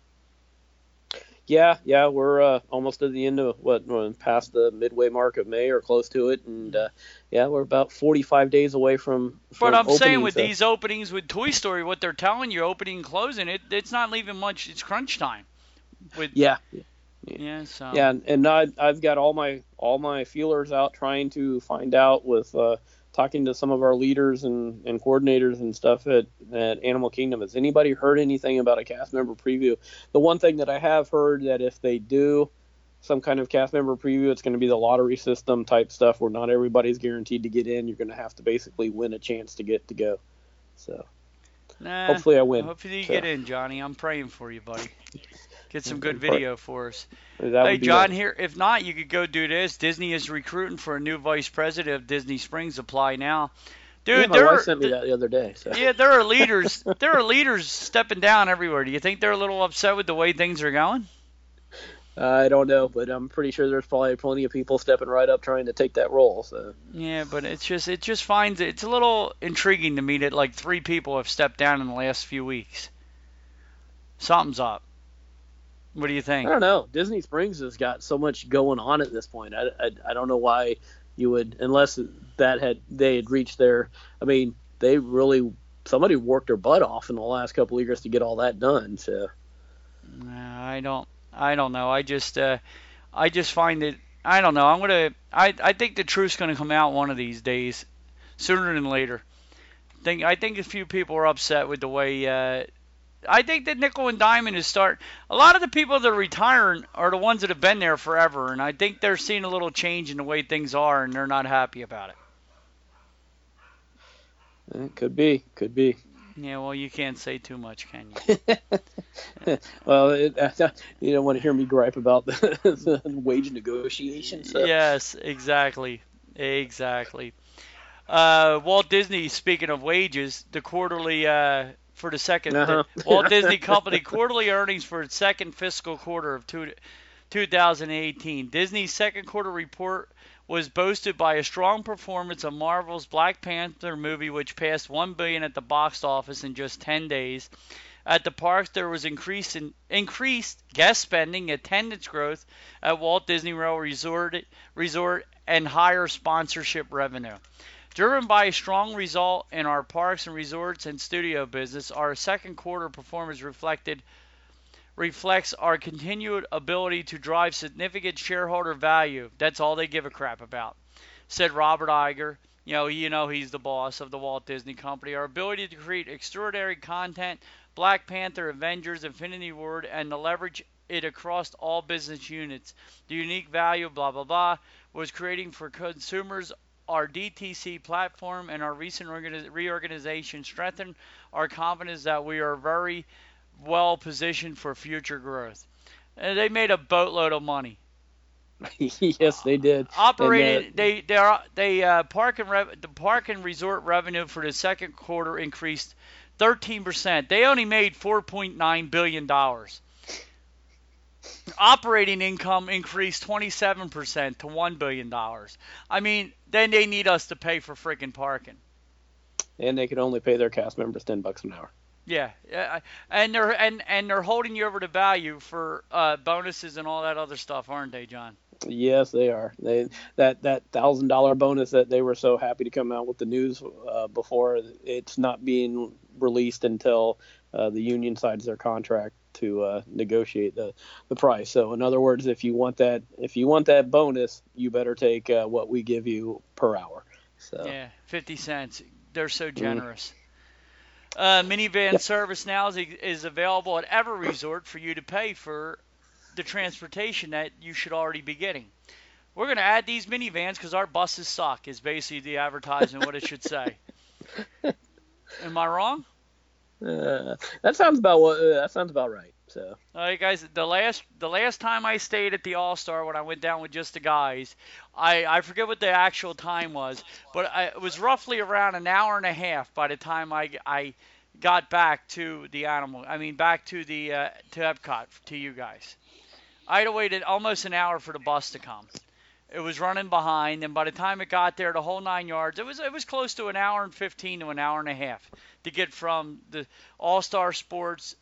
yeah, we're almost at the end of past the midway mark of May or close to it, and yeah, we're about 45 days away from But I'm opening, saying with these openings with Toy Story, what they're telling you, opening and closing, it's not leaving much. It's crunch time. Yeah. So. Yeah, and I've got all my feelers out trying to find out with talking to some of our leaders and coordinators and stuff at Animal Kingdom. Has anybody heard anything about a cast member preview? The one thing that I have heard that if they do some kind of cast member preview, it's going to be the lottery system type stuff where not everybody's guaranteed to get in. You're going to have to basically win a chance to get to go. So hopefully I win. Hopefully you get in, Johnny. I'm praying for you, buddy. Get some good video for us. Hey, John, here. If not, you could go do this. Disney is recruiting for a new vice president of Disney Springs. Apply now. Dude, my wife sent me that the other day. So. Yeah, there are leaders. There are leaders stepping down everywhere. Do you think they're a little upset with the way things are going? I don't know, but I'm pretty sure there's probably plenty of people stepping right up trying to take that role. So. Yeah, but it's a little intriguing to me that like 3 people have stepped down in the last few weeks. Something's up. What do you think? I don't know. Disney Springs has got so much going on at this point. I don't know why you would, unless they had reached their. I mean, somebody worked their butt off in the last couple of years to get all that done. So. I don't know. I just find it. I don't know. I think the truth's gonna come out one of these days, sooner than later. I think a few people are upset with the way. I think that Nickel and Diamond is a lot of the people that are retiring are the ones that have been there forever, and I think they're seeing a little change in the way things are, and they're not happy about it. It could be. Yeah, well, you can't say too much, can you? Well, you don't want to hear me gripe about the wage negotiations. So. Yes, exactly. Walt Disney, speaking of wages, the quarterly for the second Walt Disney Company quarterly earnings for its second fiscal quarter of 2018. Disney's second quarter report was boasted by a strong performance of Marvel's Black Panther movie, which passed $1 billion at the box office in just 10 days. At the parks, there was increased guest spending, attendance growth at Walt Disney World Resort, and higher sponsorship revenue. Driven by a strong result in our parks and resorts and studio business, our second quarter performance reflects our continued ability to drive significant shareholder value. That's all they give a crap about, said Robert Iger. He's the boss of the Walt Disney Company. Our ability to create extraordinary content, Black Panther, Avengers, Infinity War, and to leverage it across all business units. The unique value, blah, blah, blah, was creating for consumers. Our DTC platform and our recent reorganization strengthened our confidence that we are very well positioned for future growth. And they made a boatload of money. Yes, they did. Operated, the park and resort revenue for the second quarter increased 13%. They only made $4.9 billion. Operating income increased 27% to $1 billion. I mean, then they need us to pay for freaking parking. And they can only pay their cast members $10 an hour. Yeah, and they're holding you over to value for bonuses and all that other stuff, aren't they, John? Yes, they are. That $1,000 bonus that they were so happy to come out with the news before, it's not being released until the union signs their contract to negotiate the price. So in other words, if you want that bonus, you better take what we give you per hour. So yeah, 50 cents. They're so generous. Minivan Yeah. service now is available at every resort for you to pay for the transportation that you should already be getting. We're going to add these minivans because our buses suck, is basically the advertisement, what it should say. Am I wrong? That sounds about right. So All right, guys. The last time I stayed at the All Star when I went down with just the guys, I forget what the actual time was, but it was roughly around an hour and a half by the time I got back to the animal. I mean, back to the to Epcot to you guys. I'd have waited almost an hour for the bus to come. It was running behind, and by the time it got there, the whole 9 yards, it was close to an hour and 15 to an hour and a half to get from the All Star Sports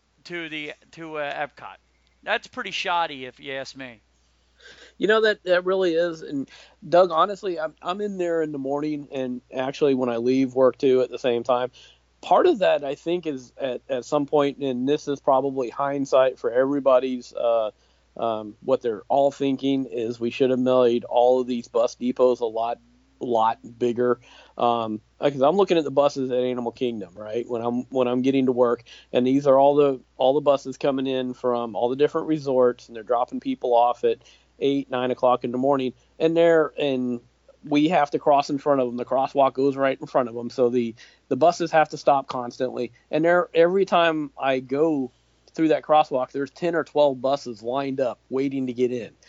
to Epcot. That's pretty shoddy, if you ask me. that really is. And Doug, honestly, I'm in there in the morning, and actually when I leave work too at the same time. Part of that, I think, is at some point, and this is probably hindsight for everybody's. What they're all thinking is we should have made all of these bus depots a lot bigger. Because I'm looking at the buses at Animal Kingdom, right? When I'm getting to work, and these are all the buses coming in from all the different resorts, and they're dropping people off at 8, 9 o'clock in the morning, and we have to cross in front of them. The crosswalk goes right in front of them, so the buses have to stop constantly. And every time I go through that crosswalk, there's 10 or 12 buses lined up waiting to get in.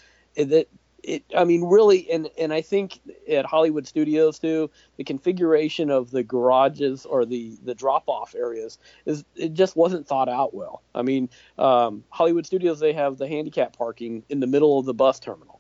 I mean, really, and I think at Hollywood Studios too, the configuration of the garages or the drop-off areas it just wasn't thought out well. I mean, Hollywood Studios, they have the handicap parking in the middle of the bus terminal.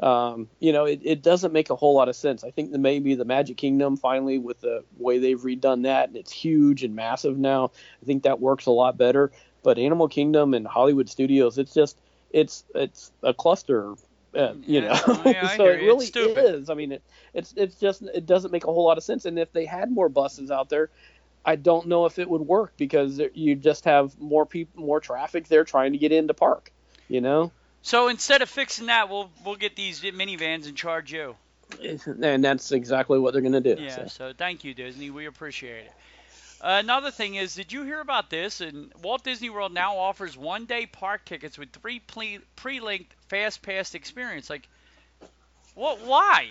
It doesn't make a whole lot of sense. I think that maybe the Magic Kingdom finally, with the way they've redone that, and it's huge and massive now, I think that works a lot better. But Animal Kingdom and Hollywood Studios, it's a cluster, Yeah, so I it hear you. It's really stupid. is. I mean, it's just it doesn't make a whole lot of sense. And if they had more buses out there, I don't know if it would work because you just have more people, more traffic there trying to get into park. You know, So instead of fixing that, we'll get these minivans and charge you. and that's exactly what they're going to do. Yeah. So. So thank you, Disney. We appreciate it. Another thing is, did you hear about this? And Walt Disney World now offers one-day park tickets with 3 pre-linked Fast Pass experience. Like, what? Why?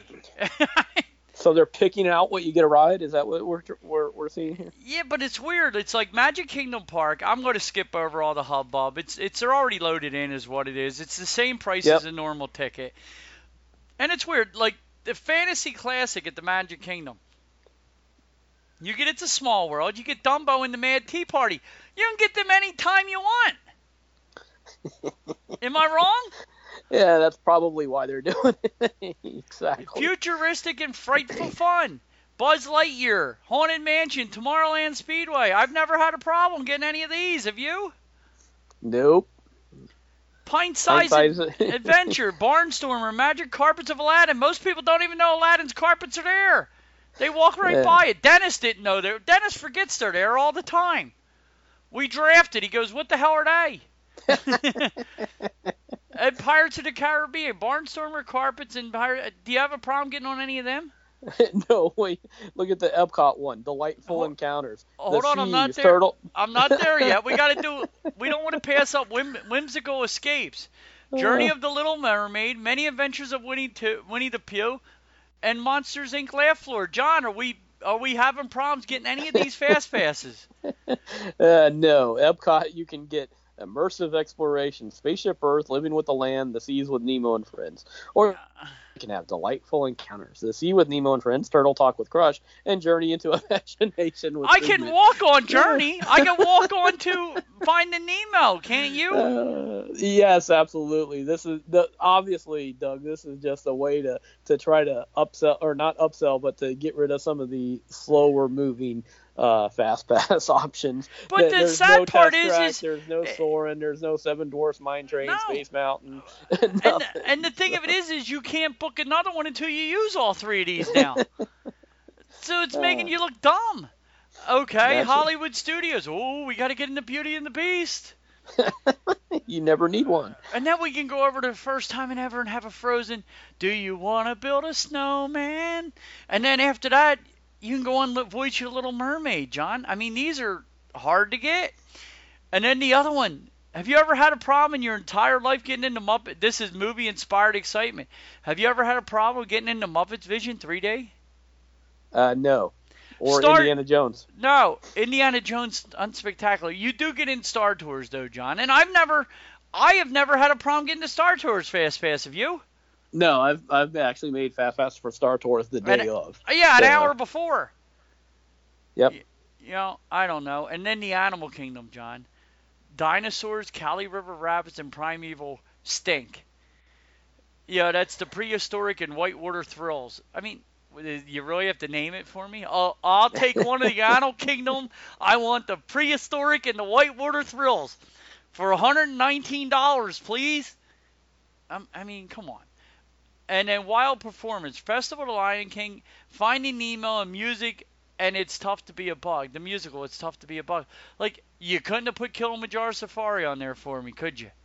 So they're picking out what you get a ride. Is that what we're seeing here? Yeah, but it's weird. It's like Magic Kingdom Park. I'm going to skip over all the hubbub. They're already loaded in, is what it is. It's the same price Yep. as a normal ticket, and it's weird. Like the Fantasy Classic at the Magic Kingdom. You get It's a Small World. You get Dumbo and the Mad Tea Party. You can get them anytime you want. Am I wrong? Yeah, that's probably why they're doing it. Exactly. Futuristic and frightful fun. Buzz Lightyear, Haunted Mansion, Tomorrowland Speedway. I've never had a problem getting any of these. Have you? Nope. Pint-sized Pint-sized- Adventure, Barnstormer, Magic Carpets of Aladdin. Most people don't even know Aladdin's carpets are there. They walk right Yeah. by it. Dennis didn't know there. Dennis forgets they're there all the time. We drafted. He goes, "What the hell are they?" And Pirates of the Caribbean, Barnstormer carpets and do you have a problem getting on any of them? No, wait. Look at the Epcot one. Delightful Encounters. Hold The on, I'm not Seas, there. Turtle. I'm not there yet. We don't want to pass up whimsical escapes. Journey of the Little Mermaid, Many Adventures of Winnie the Pooh, and Monsters Inc. Laugh Floor. John, are we having problems getting any of these fast passes? No, Epcot, you can get immersive exploration, Spaceship Earth, Living with the Land, The Seas with Nemo and Friends. Or you can have Delightful Encounters, The Sea with Nemo and Friends, Turtle Talk with Crush, and Journey into Imagination with I can Figment. walk on Journey. I can walk on to Finding Nemo, can't you? Yes, absolutely. This is obviously, Doug. This is just a way to try to upsell, or not upsell, but to get rid of some of the slower moving fast pass options. But the There's sad no part Test is Track, there's no Soarin', there's no Seven Dwarfs Mine Train, No. Space Mountain. And the thing of it is you can't book another one until you use all 3 of these now. So it's making you look dumb. Okay, That's Hollywood Studios. Oh, we got to get into Beauty and the Beast. You never need one. And then we can go over to the first time in ever and have a Frozen. Do you want to build a snowman? And then after that, you can go on Voyage of the Little Mermaid, John. I mean, these are hard to get. And then the other one, have you ever had a problem in your entire life getting into Muppet? This is movie-inspired excitement. Have you ever had a problem getting into Muppets Vision 3D? No. Or Indiana Jones. No, Indiana Jones Unspectacular. You do get in Star Tours though, John. And I have never had a problem getting to Star Tours Fast Pass. Have you? No, I've actually made Fast Pass for Star Tours the day of. Yeah, an hour before. Yep. You know, I don't know. And then the Animal Kingdom, John. Dinosaurs, Cali River Rapids, and Primeval stink. Yeah, that's the prehistoric and whitewater thrills. I mean, you really have to name it for me? I'll take one of the Animal Kingdom. I want the prehistoric and the whitewater thrills for $119, please. I mean, come on. And then Wild Performance, Festival of the Lion King, Finding Nemo, and music, and It's Tough to Be a Bug. The musical, It's Tough to Be a Bug. Like, you couldn't have put Kilimanjaro Safari on there for me, could you?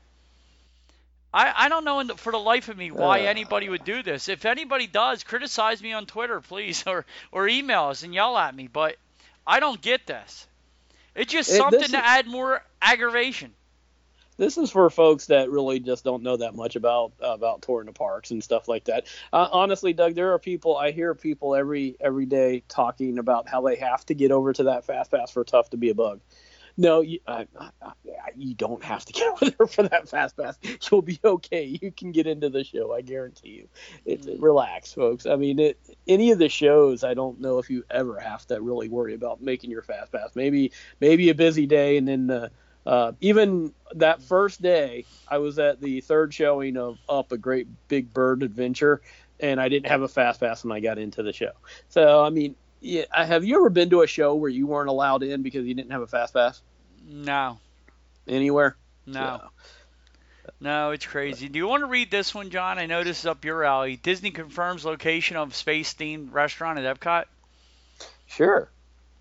I don't know for the life of me why anybody would do this. If anybody does, criticize me on Twitter, please, or email us and yell at me. But I don't get this. It's just something to add more aggravation. This is for folks that really just don't know that much about touring the parks and stuff like that. Honestly, Doug, I hear people every day talking about how they have to get over to that Fast Pass for Tough to Be a Bug. No, you don't have to get over there for that Fast Pass. You'll be okay. You can get into the show, I guarantee you. Relax, folks. I mean, any of the shows, I don't know if you ever have to really worry about making your Fast Pass. Maybe a busy day, and then even that first day, I was at the third showing of Up, a Great Big Bird Adventure, and I didn't have a Fast Pass when I got into the show. So, I mean, yeah, have you ever been to a show where you weren't allowed in because you didn't have a Fast Pass? No. Anywhere? No. No, it's crazy. Do you want to read this one, John? I know this is up your alley. Disney confirms location of space-themed restaurant at Epcot. Sure.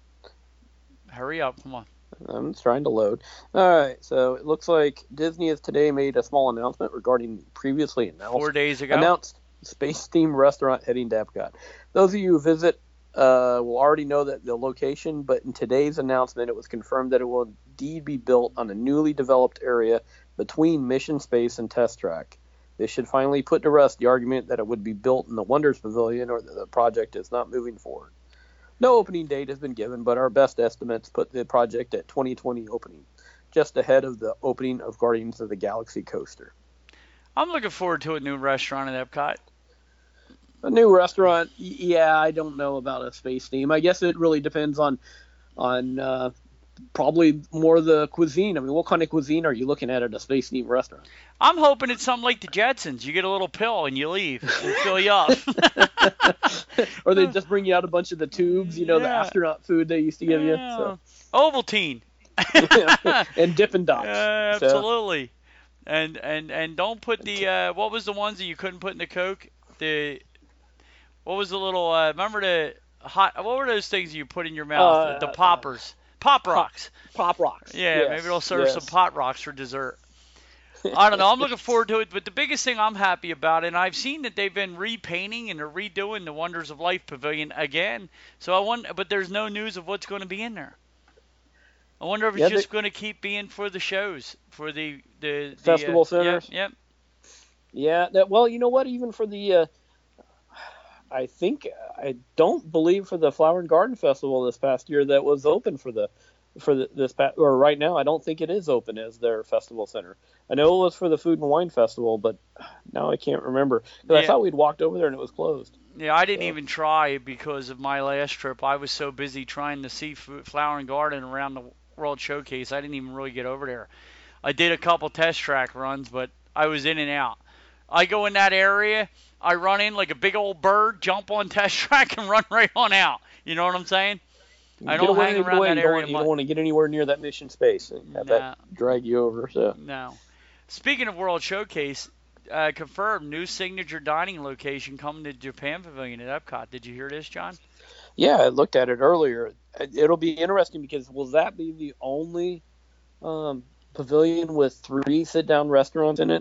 Hurry up. Come on. I'm trying to load. All right. So it looks like Disney has today made a small announcement regarding previously announced 4 days ago announced space-themed restaurant heading to Epcot. Those of you who visit will already know that the location, but in today's announcement, it was confirmed that it will indeed be built on a newly developed area between Mission Space and Test Track. This should finally put to rest the argument that it would be built in the Wonders Pavilion or that the project is not moving forward. No opening date has been given, but our best estimates put the project at 2020 opening, just ahead of the opening of Guardians of the Galaxy coaster. I'm looking forward to a new restaurant at Epcot. A new restaurant, yeah, I don't know about a space theme. I guess it really depends on probably more the cuisine. I mean, what kind of cuisine are you looking at a space theme restaurant? I'm hoping it's something like the Jetsons. You get a little pill and you leave and fill you up. Or they just bring you out a bunch of the tubes, the astronaut food they used to give you. So. Ovaltine. And Dippin' Dots. Absolutely. So. And don't put the what was the ones that you couldn't put in the Coke? What was the little remember the hot? What were those things you put in your mouth? The poppers, Pop Rocks. Pop Rocks. Yeah, yes. Maybe they'll serve some Pot Rocks for dessert. I don't know. I'm looking forward to it. But the biggest thing I'm happy about, and I've seen that they've been repainting and they're redoing the Wonders of Life Pavilion again. So I wonder, but there's no news of what's going to be in there. I wonder if it's just going to keep being for the shows, for the festival centers. Yep. Yeah. Well, you know what? Even for the I don't believe for the Flower and Garden Festival this past year that was open or right now I don't think it is open as their festival center. I know it was for the Food and Wine Festival, but now I can't remember because I thought we'd walked over there and it was closed. Yeah, I didn't even try because of my last trip. I was so busy trying to see Flower and Garden around the World Showcase. I didn't even really get over there. I did a couple test track runs, but I was in and out. I go in that area, I run in like a big old bird, jump on test track, and run right on out. You know what I'm saying? I don't hang around that area. You don't want to get anywhere near that Mission Space and have that drag you over. So. No. Speaking of World Showcase, confirmed new signature dining location coming to Japan Pavilion at Epcot. Did you hear this, John? Yeah, I looked at it earlier. It'll be interesting because will that be the only pavilion with 3 sit-down restaurants in it?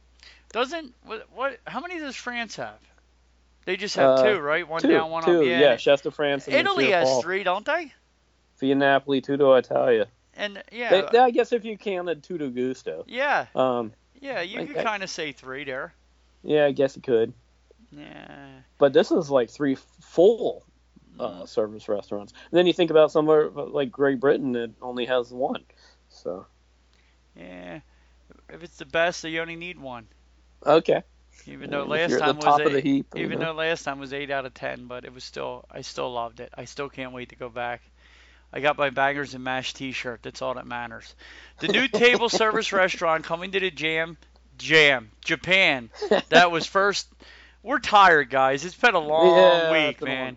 How many does France have? They just have 2, right? One 2, down, one 2, up. Yeah, Chester France. And Italy has 3, don't they? Via Napoli, Tutto Italia. And yeah, I guess if you counted Tutto Gusto. yeah, Um, yeah, you could kind of say 3 there. Yeah, I guess you could. Yeah. But this is like 3 full service restaurants. And then you think about somewhere like Great Britain that only has 1. So. Yeah. If it's the best, you only need 1. Okay. Even though last time was 8 out of 10, but I still loved it. I still can't wait to go back. I got my Bangers and Mash T-shirt. That's all that matters. The new table service restaurant coming to the Japan. That was first. We're tired, guys. It's been a long week, man.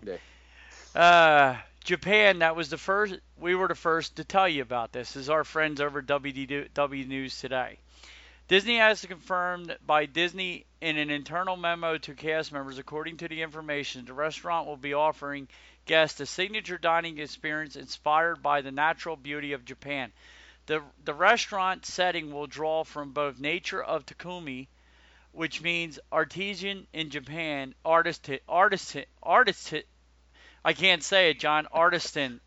Japan. That was the first. We were the first to tell you about this. This is our friends over at WDW News Today. Disney has confirmed by Disney in an internal memo to cast members. According to the information, the restaurant will be offering guests a signature dining experience inspired by the natural beauty of Japan. The restaurant setting will draw from both nature of Takumi, which means artisan in Japan, artisan. I can't say it, John. Artisan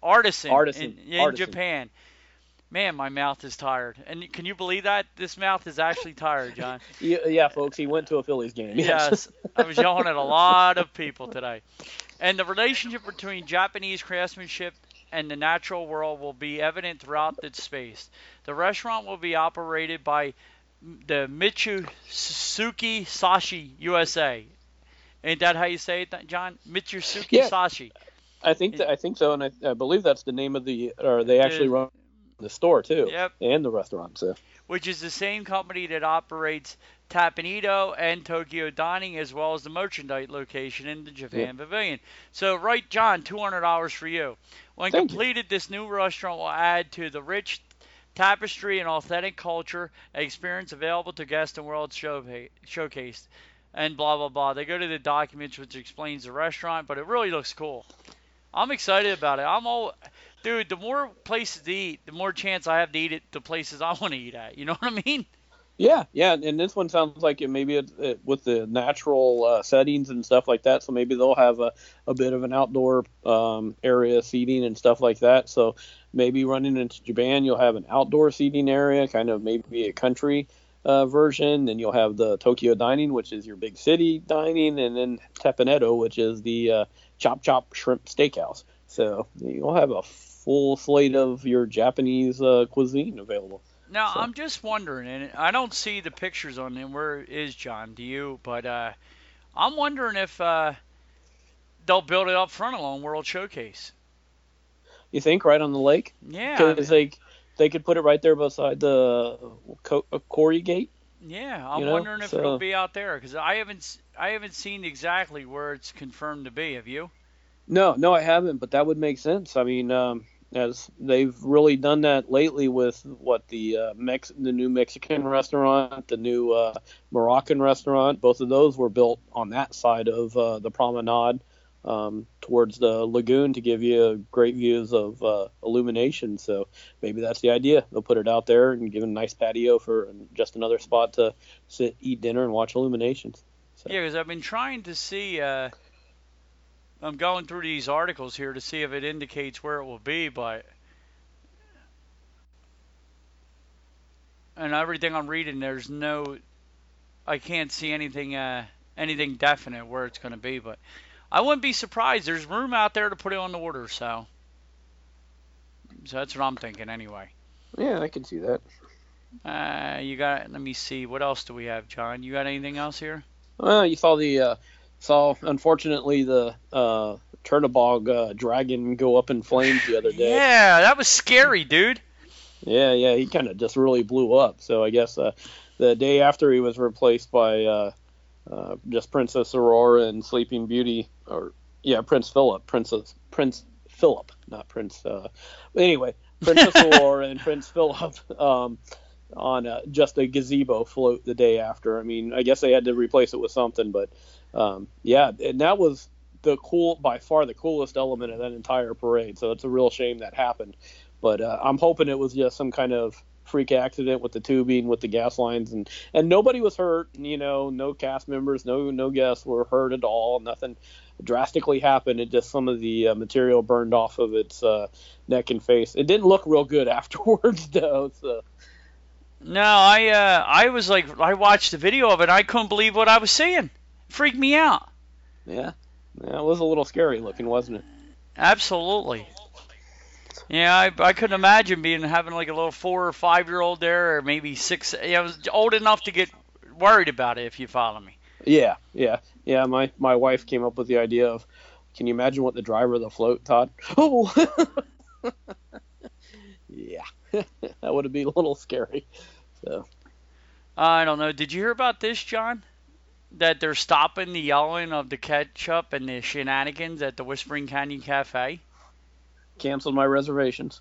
in Japan. Man, my mouth is tired. And can you believe that? This mouth is actually tired, John. Yeah, folks, he went to a Phillies game. Yes, I was yelling at a lot of people today. And the relationship between Japanese craftsmanship and the natural world will be evident throughout the space. The restaurant will be operated by the Mitsusuki Sashi USA. Ain't that how you say it, John? Mitsusuki Sashi. I think so, and I believe that's the name of they actually run the store too, yep, and the restaurant, so. Which is the same company that operates Tapenito and Tokyo Dining, as well as the merchandise location in the Japan Pavilion. So, right, John, $200 for you. When completed, this new restaurant will add to the rich tapestry and authentic culture experience available to guests in World Showcase. And blah, blah, blah. They go to the documents which explains the restaurant, but it really looks cool. I'm excited about it. Dude, the more places to eat, the more chance I have to eat at the places I want to eat at. You know what I mean? Yeah, and this one sounds like maybe with the natural settings and stuff like that, so maybe they'll have a bit of an outdoor area seating and stuff like that. So maybe running into Japan, you'll have an outdoor seating area, kind of maybe a country version. Then you'll have the Tokyo Dining, which is your big city dining, and then Tapenetto, which is the Chop Chop Shrimp Steakhouse. So you'll have a full slate of your Japanese cuisine available. Now, I'm just wondering, and I don't see the pictures on them. Where is John? Do you? But I'm wondering if they'll build it up front along World Showcase. You think right on the lake? Yeah. Because they could put it right there beside the Corey Gate. Yeah, I'm wondering if it'll be out there, because I haven't seen exactly where it's confirmed to be. Have you? No, I haven't, but that would make sense. I mean, as they've really done that lately with the new Mexican restaurant, the new Moroccan restaurant. Both of those were built on that side of the promenade towards the lagoon to give you great views of illumination. So maybe that's the idea. They'll put it out there and give a nice patio for just another spot to sit, eat dinner, and watch illuminations. So. Yeah, because I've been trying to see. I'm going through these articles here to see if it indicates where it will be, but and everything I'm reading, I can't see anything definite where it's going to be, but I wouldn't be surprised. There's room out there to put it on the order, so that's what I'm thinking anyway. Yeah, I can see that. Let me see. What else do we have, John? You got anything else here? Well, you saw unfortunately the Turnabog dragon go up in flames the other day. Yeah, that was scary, dude. Yeah, he kind of just really blew up. So I guess the day after he was replaced by just Princess Aurora and Sleeping Beauty, Prince Philip, not Prince. But anyway, Princess Aurora and Prince Philip on just a gazebo float the day after. I mean, I guess they had to replace it with something, but and that was by far the coolest element of that entire parade. So it's a real shame that happened. But I'm hoping it was just some kind of freak accident with the tubing with the gas lines, and nobody was hurt. No cast members, no guests were hurt at all. Nothing drastically happened. It just some of the material burned off of its neck and face. It didn't look real good afterwards though. So. No, I was like, I watched the video of it. I couldn't believe what I was seeing. Freaked me out. Yeah, it was a little scary looking, wasn't it? Absolutely. Yeah, I couldn't imagine having like a little 4 or 5 year old there, or maybe 6. I was old enough to get worried about it, if you follow me. Yeah. My wife came up with the idea of, can you imagine what the driver of the float thought? Oh, yeah, that would have been a little scary. So I don't know. Did you hear about this, John? That they're stopping the yelling of the ketchup and the shenanigans at the Whispering Canyon Cafe? Canceled my reservations.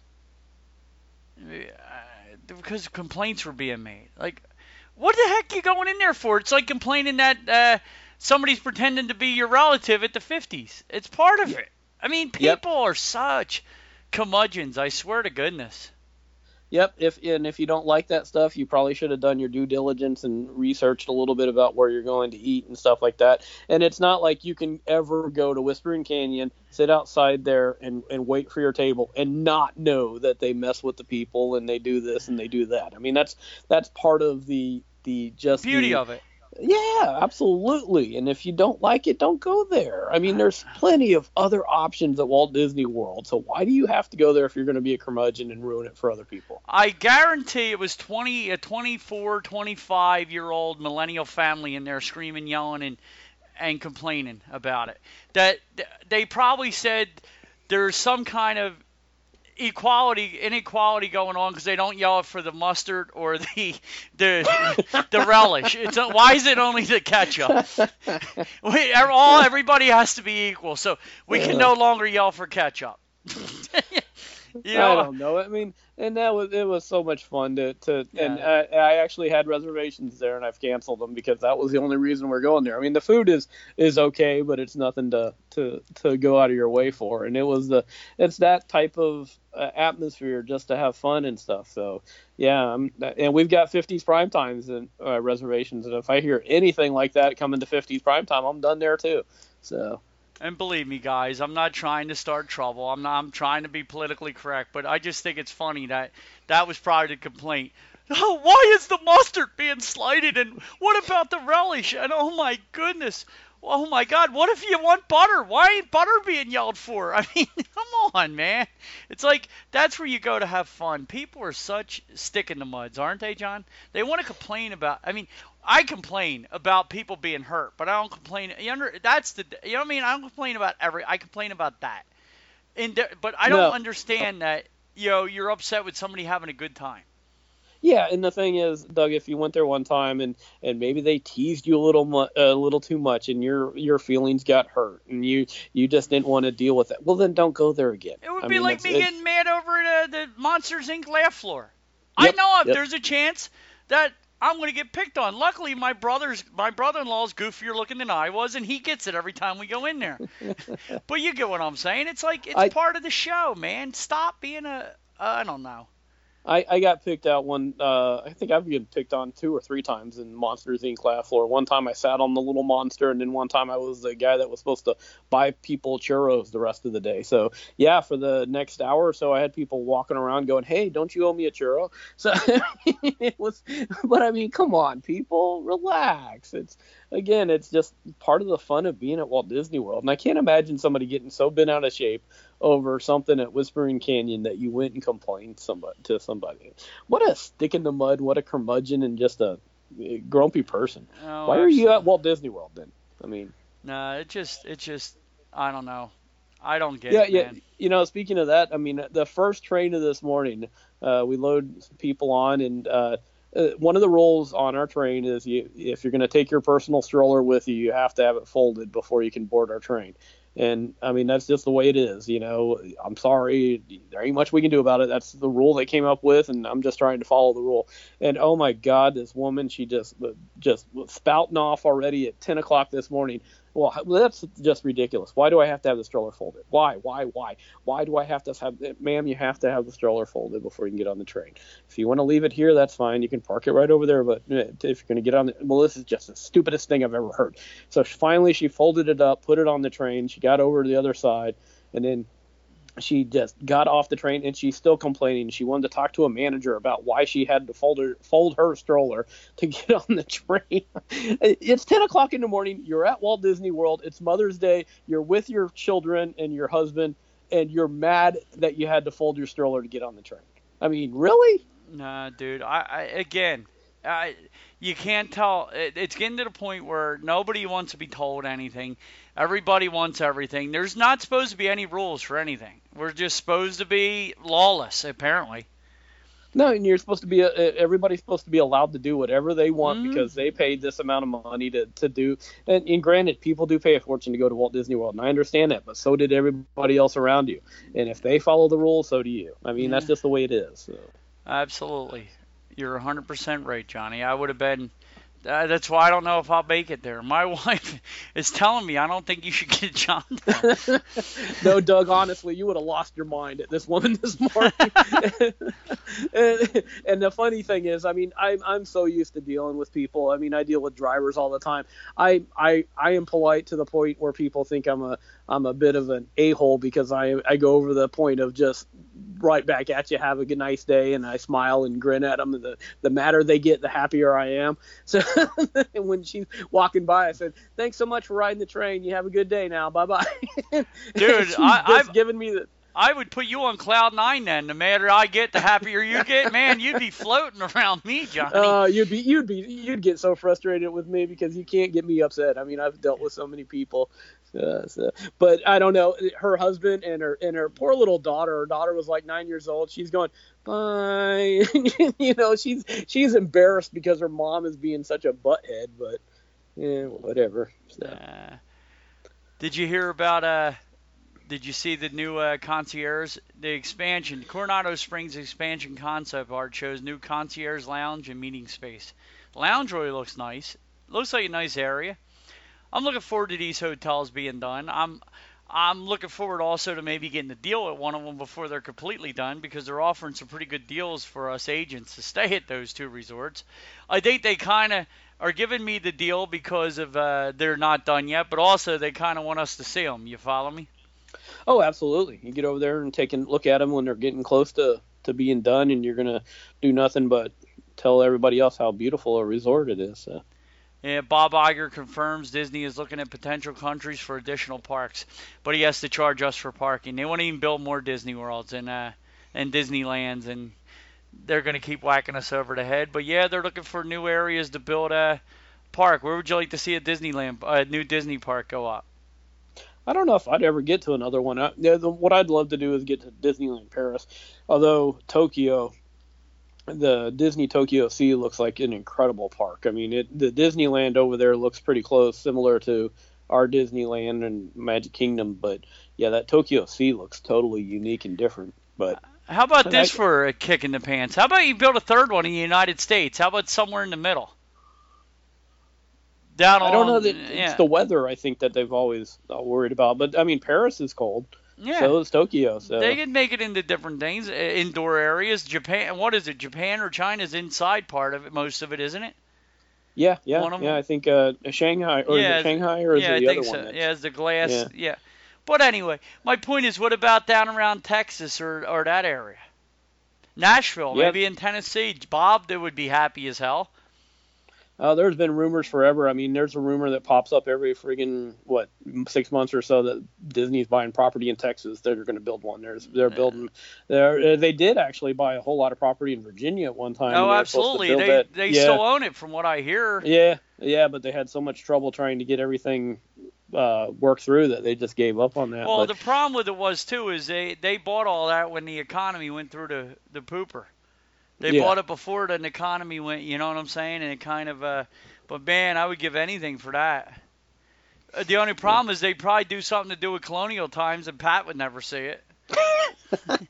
Because complaints were being made. Like, what the heck are you going in there for? It's like complaining that somebody's pretending to be your relative at the 50s. It's part of it. I mean, people are such curmudgeons, I swear to goodness. Yep, if you don't like that stuff, you probably should have done your due diligence and researched a little bit about where you're going to eat and stuff like that. And it's not like you can ever go to Whispering Canyon, sit outside there and wait for your table and not know that they mess with the people and they do this and they do that. I mean, that's part of the beauty of it. Yeah, absolutely. And if you don't like it, don't go there. I mean, there's plenty of other options at Walt Disney World. So why do you have to go there if you're going to be a curmudgeon and ruin it for other people? I guarantee it was a 24, 25-year-old millennial family in there screaming, yelling, and complaining about it. That they probably said there's some kind of inequality going on because they don't yell for the mustard or the relish. Why is it only the ketchup? Everybody has to be equal, so we can no longer yell for ketchup. I don't know. I mean, and it was so much fun to and I actually had reservations there and I've canceled them because that was the only reason we're going there. I mean, the food is okay, but it's nothing to go out of your way for. And it's that type of atmosphere just to have fun and stuff. So yeah, and we've got 50s prime times and reservations. And if I hear anything like that coming to 50s prime time, I'm done there too. So. And believe me, guys, I'm not trying to start trouble. I'm trying to be politically correct, but I just think it's funny that was probably the complaint. Oh, why is the mustard being slighted? And what about the relish? And oh my goodness, oh my God, what if you want butter? Why ain't butter being yelled for? I mean, come on, man. It's like that's where you go to have fun. People are such stick in the muds, aren't they, John? They want to complain about. I mean, I complain about people being hurt, but I don't complain. You know what I mean? I don't complain about I complain about that. But I don't understand that. You're upset with somebody having a good time. Yeah, and the thing is, Doug, if you went there one time and maybe they teased you a little too much and your feelings got hurt and you just didn't want to deal with it, well then don't go there again. It would be like me getting mad over the Monsters Inc. laugh floor. Yep, I know if there's a chance that I'm going to get picked on. Luckily, my brother-in-law's goofier looking than I was, and he gets it every time we go in there. But you get what I'm saying. It's like it's part of the show, man. Stop being I don't know. I got picked out one. I think I've been picked on 2 or 3 times in Monsters Inc. laugh floor. One time I sat on the little monster, and then one time I was the guy that was supposed to buy people churros the rest of the day. So yeah, for the next hour or so, I had people walking around going, "Hey, don't you owe me a churro?" So it was. But I mean, come on, people, relax. It's just part of the fun of being at Walt Disney World. And I can't imagine somebody getting so bent out of shape over something at Whispering Canyon that you went and complained to somebody. What a stick in the mud, what a curmudgeon, and just a grumpy person. Oh, why are you at Walt Disney World then? I mean, no, it just I don't know. I don't get it, man. Yeah. Speaking of that, I mean, the first train of this morning, we load people on, and one of the rules on our train is if you're going to take your personal stroller with you, you have to have it folded before you can board our train. And I mean, that's just the way it is. I'm sorry, there ain't much we can do about it. That's the rule they came up with, and I'm just trying to follow the rule. And oh my God, this woman, she just just spouting off already at 10 o'clock this morning. Well, that's just ridiculous. Why do I have to have the stroller folded? Why do I have to have it? Ma'am, you have to have the stroller folded before you can get on the train. If you want to leave it here, that's fine. You can park it right over there. But if you're going to get on well, this is just the stupidest thing I've ever heard. So finally she folded it up, put it on the train. She got over to the other side, and then she just got off the train, and she's still complaining. She wanted to talk to a manager about why she had to fold her stroller to get on the train. It's 10 o'clock in the morning. You're at Walt Disney World. It's Mother's Day. You're with your children and your husband, and you're mad that you had to fold your stroller to get on the train. I mean, really? Nah, dude. You can't tell. It's getting to the point where nobody wants to be told anything. Everybody wants everything. There's not supposed to be any rules for anything. We're just supposed to be lawless, apparently. No, and you're supposed to be everybody's supposed to be allowed to do whatever they want because they paid this amount of money to do. And granted, people do pay a fortune to go to Walt Disney World, and I understand that, but so did everybody else around you. And if they follow the rules, so do you. I mean, that's just the way it is. So. Absolutely. You're 100% right, Johnny. I would have been. That's why I don't know if I'll make it there. My wife is telling me I don't think you should get a job there. No, Doug, honestly, you would have lost your mind at this woman this morning. And the funny thing is, I mean, I'm so used to dealing with people. I mean, I deal with drivers all the time. I am polite to the point where people think I'm a bit of an a-hole because I go over the point of just right back at you, have a good nice day, and I smile and grin at them. And the madder they get, the happier I am. So when she's walking by, I said, "Thanks so much for riding the train. You have a good day now. Bye bye." Dude, I've given me the. I would put you on cloud 9 then. The madder I get, the happier you get. Man, you'd be floating around me, Johnny. You'd get so frustrated with me because you can't get me upset. I mean, I've dealt with so many people. But I don't know. Her husband and her poor little daughter. Her daughter was like 9 years old. She's going, bye. You know, she's embarrassed because her mom is being such a butthead. But yeah, whatever. So. Did you hear about? Did you see the new concierge? The expansion, Coronado Springs expansion concept art shows new concierge lounge and meeting space. The lounge really looks nice. Looks like a nice area. I'm looking forward to these hotels being done. I'm looking forward also to maybe getting a deal at one of them before they're completely done because they're offering some pretty good deals for us agents to stay at those two resorts. I think they kind of are giving me the deal because of they're not done yet, but also they kind of want us to see them. You follow me? Oh, absolutely. You get over there and take a look at them when they're getting close to being done, and you're going to do nothing but tell everybody else how beautiful a resort it is. So. Yeah, Bob Iger confirms Disney is looking at potential countries for additional parks, but he has to charge us for parking. They want to even build more Disney Worlds and Disneylands, and they're going to keep whacking us over the head. But yeah, they're looking for new areas to build a park. Where would you like to see a new Disney park go up? I don't know if I'd ever get to another one. What I'd love to do is get to Disneyland Paris, although Tokyo, the Disney Tokyo Sea looks like an incredible park. I mean, the Disneyland over there looks pretty close, similar to our Disneyland and Magic Kingdom, but yeah, that Tokyo Sea looks totally unique and different. But how about this for a kick in the pants? How about you build a third one in the United States? How about somewhere in the middle? I don't know that it's the weather, I think, that they've always worried about. But, I mean, Paris is cold. Yeah. So is Tokyo. So. They can make it into different things, indoor areas. Japan, what is it? Japan or China's inside part of it, most of it, isn't it? Yeah. I think Shanghai, or is it Shanghai, or is it the other one? Yeah, it's the glass. Yeah. But anyway, my point is, what about down around Texas or that area? Nashville, maybe in Tennessee. Bob, they would be happy as hell. There's been rumors forever. I mean, there's a rumor that pops up every friggin' 6 months or so that Disney's buying property in Texas. They're going to build one. They're building. They did actually buy a whole lot of property in Virginia at one time. Oh, absolutely. They still own it, from what I hear. Yeah, but they had so much trouble trying to get everything worked through that they just gave up on that. Well, the problem with it was too is they bought all that when the economy went through the pooper. They bought it before the economy went, you know what I'm saying? And it kind of, but man, I would give anything for that. The only problem is they probably do something to do with colonial times, and Pat would never see it.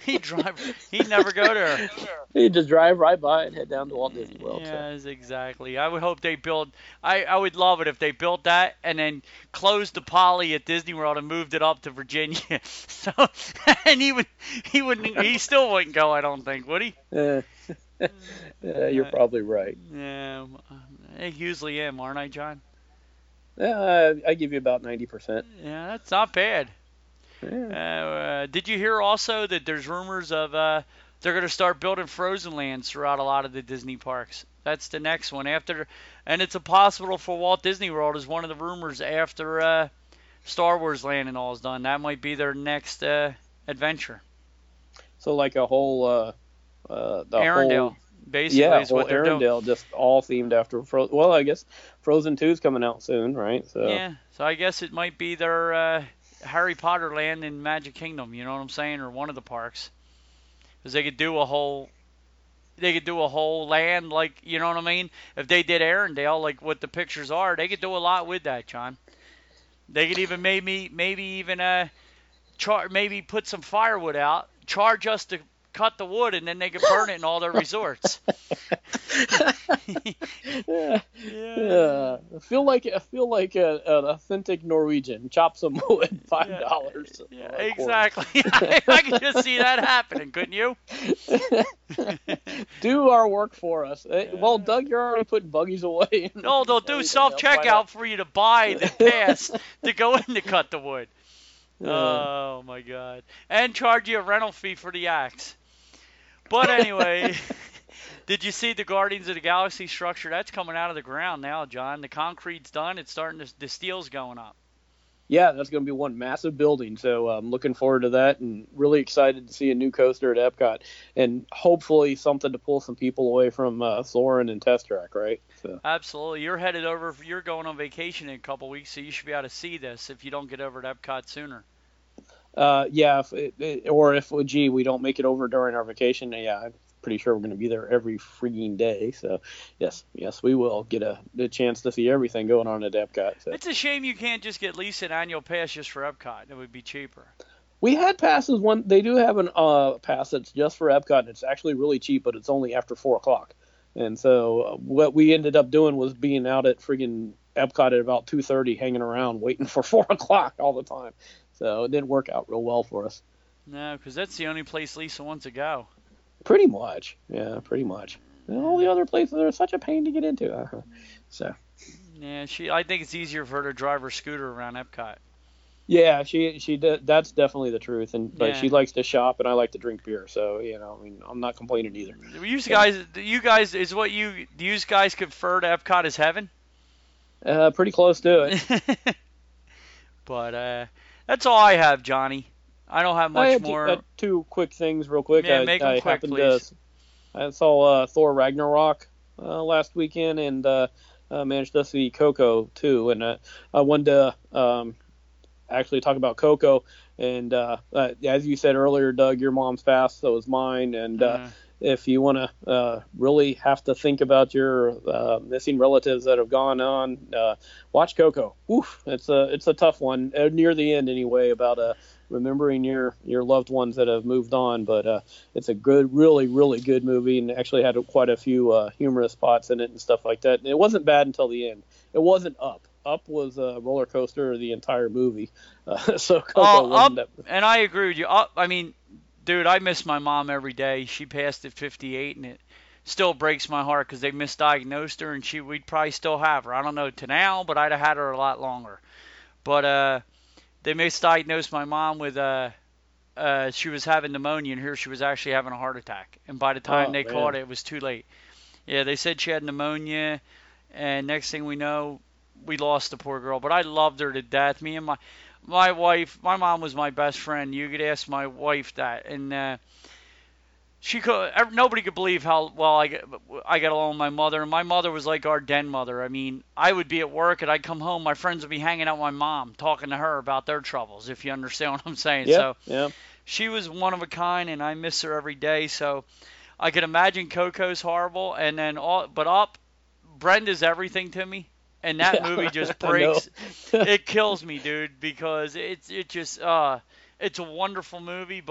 He'd never go there. He'd just drive right by and head down to Walt Disney World. Yes, exactly. I would hope they build. I would love it if they built that and then closed the Poly at Disney World and moved it up to Virginia. So, and he still wouldn't go. I don't think, would he? Yeah, you're probably right. Yeah, I usually am, aren't I, John? I give you about 90%. Yeah, that's not bad. Yeah. Did you hear also that there's rumors of they're going to start building Frozen lands throughout a lot of the Disney parks? That's the next one after, and it's impossible for Walt Disney World is one of the rumors after Star Wars Land and all is done. That might be their next adventure. So like a whole Arendelle, basically, is what they're Arendelle, doing. just all themed after Frozen. Well, I guess Frozen 2 is coming out soon, right? So Yeah, so I guess it might be their Harry Potter land in Magic Kingdom. You know what I'm saying, or one of the parks, because they could do a whole land, like, you know what I mean. If they did Arendelle, like what the pictures are, they could do a lot with that, John. They could even maybe even maybe put some firewood out, charge us to cut the wood, and then they could burn it in all their resorts. Yeah. I feel like an authentic Norwegian. Chop some wood, $5. Yeah, exactly. I can just see that happening, couldn't you? Do our work for us. Well, Doug, you're already putting buggies away. No, they'll do self-checkout for you to buy the pass to go in to cut the wood. Oh, my God. And charge you a rental fee for the axe. But anyway, did you see the Guardians of the Galaxy structure? That's coming out of the ground now, John. The concrete's done. It's starting to, the steel's going up. Yeah, that's going to be one massive building. So I'm looking forward to that and really excited to see a new coaster at Epcot and hopefully something to pull some people away from Soarin' and Test Track, right? So. Absolutely. You're going on vacation in a couple weeks, so you should be able to see this if you don't get over to Epcot sooner. Yeah, if we don't make it over during our vacation, yeah, I'm pretty sure we're going to be there every freaking day. So, yes, we will get a chance to see everything going on at Epcot. So. It's a shame you can't just get lease an annual pass just for Epcot. It would be cheaper. We had passes. They do have an pass that's just for Epcot, and it's actually really cheap, but it's only after 4 o'clock. And so what we ended up doing was being out at friggin' Epcot at about 2:30, hanging around waiting for 4 o'clock all the time. So it didn't work out real well for us. No, because that's the only place Lisa wants to go. Pretty much. Yeah, pretty much. And all the other places are such a pain to get into. So. Yeah, I think it's easier for her to drive her scooter around Epcot. Yeah, she that's definitely the truth. But she likes to shop, and I like to drink beer. So I'm not complaining either. You guys confer to Epcot as heaven? Pretty close to it. But that's all I have, Johnny. I don't have much more. Two quick things, real quick. Yeah, make them quick, please. I saw Thor Ragnarok last weekend, and managed to see Coco too. And I wanted to actually talk about Coco. And as you said earlier, Doug, your mom's passed, so is mine. And if you want to really have to think about your missing relatives that have gone on, watch Coco. Oof, it's a tough one near the end anyway, about remembering your loved ones that have moved on. But it's a good, really, really good movie, and actually had quite a few humorous spots in it and stuff like that. And it wasn't bad until the end. It wasn't Up. Up was a roller coaster the entire movie. So Coco wasn't Up, and I agree with you. Up, I mean, dude, I miss my mom every day. She passed at 58, and it still breaks my heart because they misdiagnosed her, and we'd probably still have her. I don't know to now, but I'd have had her a lot longer. But they misdiagnosed my mom with she was having pneumonia, and here she was actually having a heart attack. And by the time they caught it was too late. Yeah, they said she had pneumonia, and next thing we know, we lost the poor girl. But I loved her to death. Me and my wife, my mom was my best friend. You could ask my wife that, and nobody could believe how well I got along with my mother. And my mother was like our den mother. I mean, I would be at work and I'd come home. My friends would be hanging out with my mom, talking to her about their troubles, if you understand what I'm saying. Yeah. She was one of a kind, and I miss her every day. So I could imagine Coco's horrible, and then but Up, Brenda's everything to me. And that movie just breaks. It kills me, dude, because it's a wonderful movie. But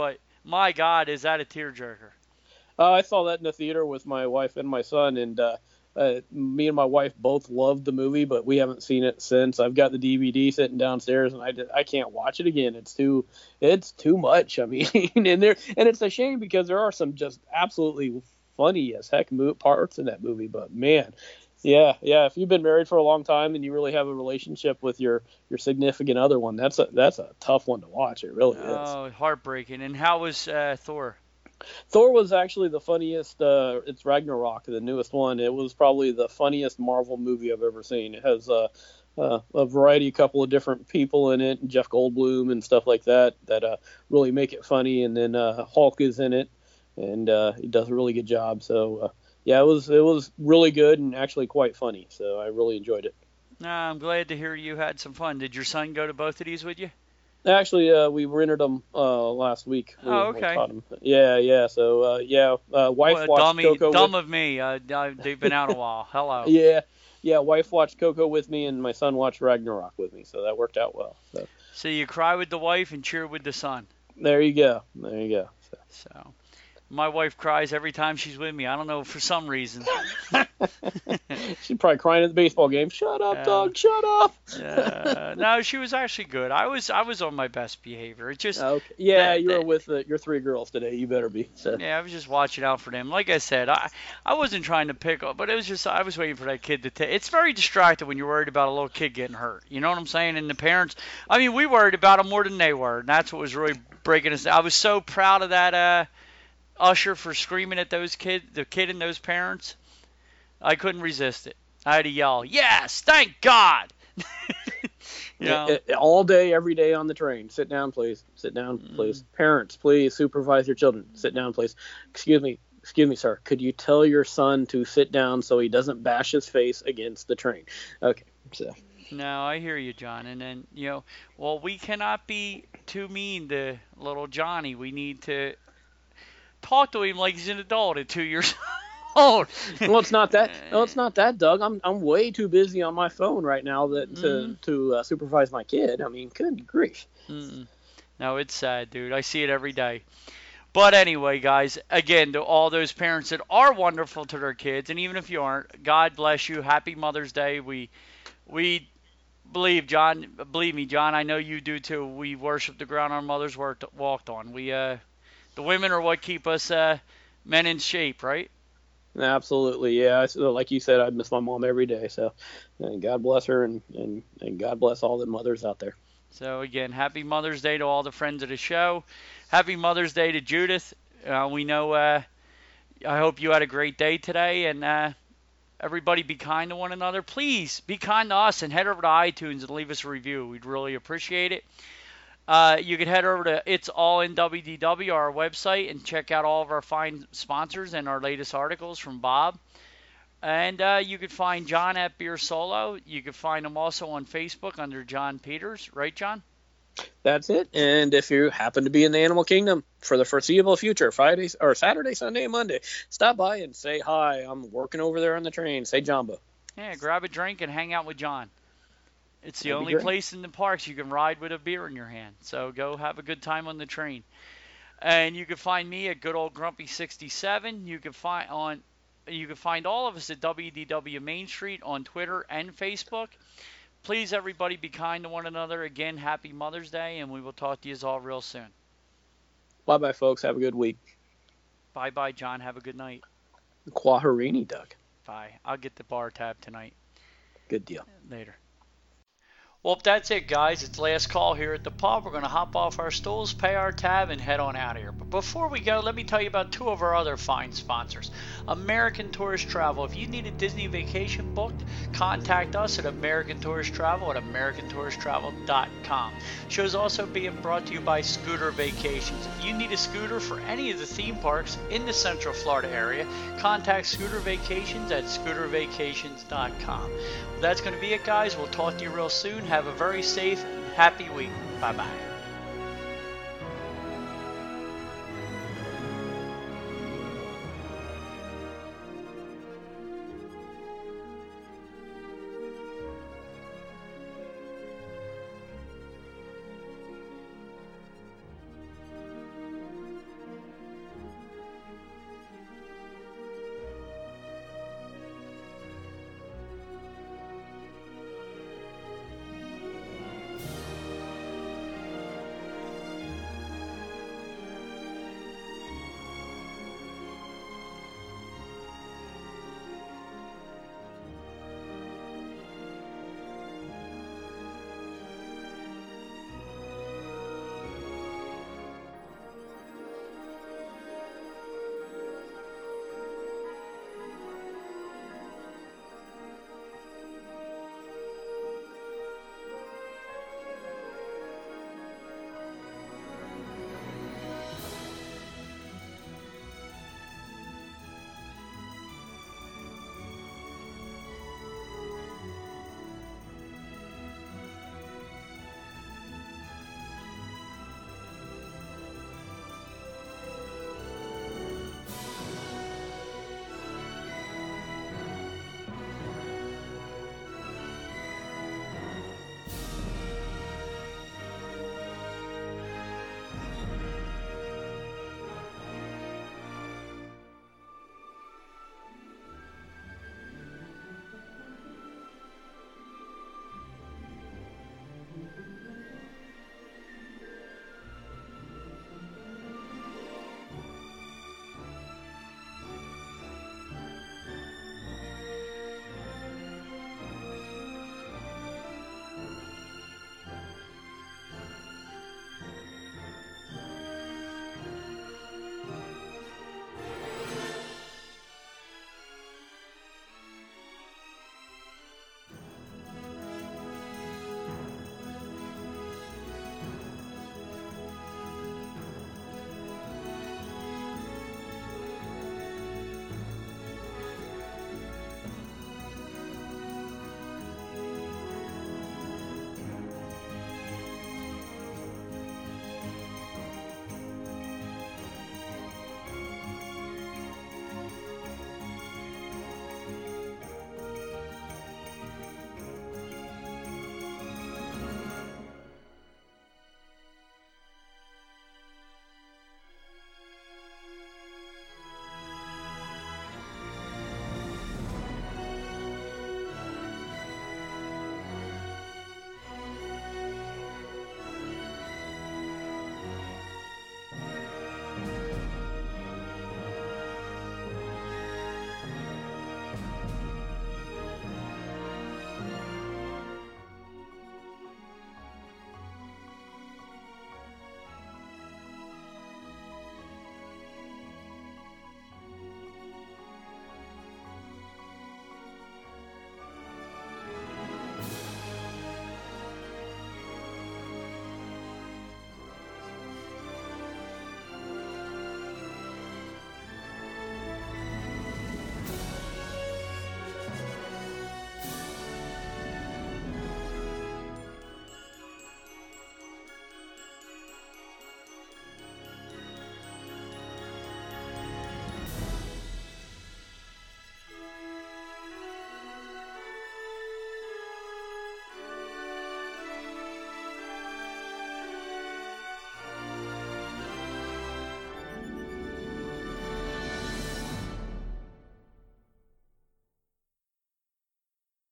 My God, is that a tearjerker? I saw that in the theater with my wife and my son, and me and my wife both loved the movie, but we haven't seen it since. I've got the DVD sitting downstairs, and I can't watch it again. It's too much. I mean, and it's a shame because there are some just absolutely funny as heck parts in that movie. But man, yeah. If you've been married for a long time and you really have a relationship with your significant other one, that's a tough one to watch. It really is. Oh, heartbreaking. And how was Thor? Thor was actually the funniest. It's Ragnarok, the newest one. It was probably the funniest Marvel movie I've ever seen. It has a variety, a couple of different people in it, Jeff Goldblum and stuff like that really make it funny. And then Hulk is in it, and he does a really good job. So yeah, it was really good and actually quite funny. So I really enjoyed it. I'm glad to hear you had some fun. Did your son go to both of these with you? Actually, we rented them last week. Oh, okay. Yeah. So, wife watched Coco. Dumb of me. They've been out a while. Hello. Yeah. Wife watched Coco with me, and my son watched Ragnarok with me. So that worked out well. So you cry with the wife and cheer with the son. There you go. So my wife cries every time she's with me. I don't know, for some reason. She's probably crying at the baseball game. Shut up, dog. Shut up. No, she was actually good. I was on my best behavior. It just okay. Yeah, you were with your 3 girls today. You better be. So. Yeah, I was just watching out for them. Like I said, I wasn't trying to pick up, but it was just I was waiting for that kid to take. It's very distracting when you're worried about a little kid getting hurt. You know what I'm saying? And the parents. I mean, we worried about them more than they were, and that's what was really breaking us. I was so proud of that. Usher for screaming at the kid and those parents. I couldn't resist it. I had to yell, "Yes, thank God!" All day, every day on the train. Sit down, please. Sit down, please. Parents, please supervise your children. Sit down, please. Excuse me, sir. Could you tell your son to sit down so he doesn't bash his face against the train? Okay, so. No, I hear you, John. And then, we cannot be too mean to little Johnny. We need to talk to him like he's an adult at 2 years old. Well, it's not that, Doug. I'm way too busy on my phone right now to supervise my kid. I mean, good grief. No, it's sad, dude. I see it every day. But anyway, guys, again, to all those parents that are wonderful to their kids, and even if you aren't, God bless you. Happy Mother's Day. We believe me, John, I know you do too. We worship the ground our mothers walked on. The women are what keep us men in shape, right? Absolutely, yeah. Like you said, I miss my mom every day. So, and God bless her, and God bless all the mothers out there. So again, happy Mother's Day to all the friends of the show. Happy Mother's Day to Judith. We know. I hope you had a great day today, and everybody be kind to one another. Please be kind to us, and head over to iTunes and leave us a review. We'd really appreciate it. You can head over to It's All in WDW, our website, and check out all of our fine sponsors and our latest articles from Bob. And you can find John at Beer Solo. You can find him also on Facebook under John Peters. Right, John? That's it. And if you happen to be in the Animal Kingdom for the foreseeable future, Fridays or Saturday, Sunday, and Monday, stop by and say hi. I'm working over there on the train. Say Jumbo. Yeah, grab a drink and hang out with John. It's the only place in the parks you can ride with a beer in your hand. So go have a good time on the train. And you can find me at good old Grumpy 67. You can find all of us at WDW Main Street on Twitter and Facebook. Please, everybody, be kind to one another. Again, happy Mother's Day, and we will talk to you all real soon. Bye-bye, folks. Have a good week. Bye-bye, John. Have a good night. Quaharini, Doug. Bye. I'll get the bar tab tonight. Good deal. Later. Well, that's it, guys. It's last call here at the pub. We're going to hop off our stools, pay our tab, and head on out of here. But before we go, let me tell you about 2 of our other fine sponsors. American Tourist Travel. If you need a Disney vacation booked, contact us at American Tourist Travel at AmericanTouristTravel.com. The show is also being brought to you by Scooter Vacations. If you need a scooter for any of the theme parks in the Central Florida area, contact Scooter Vacations at ScooterVacations.com. Well, that's going to be it, guys. We'll talk to you real soon. Have a very safe and happy week. Bye-bye.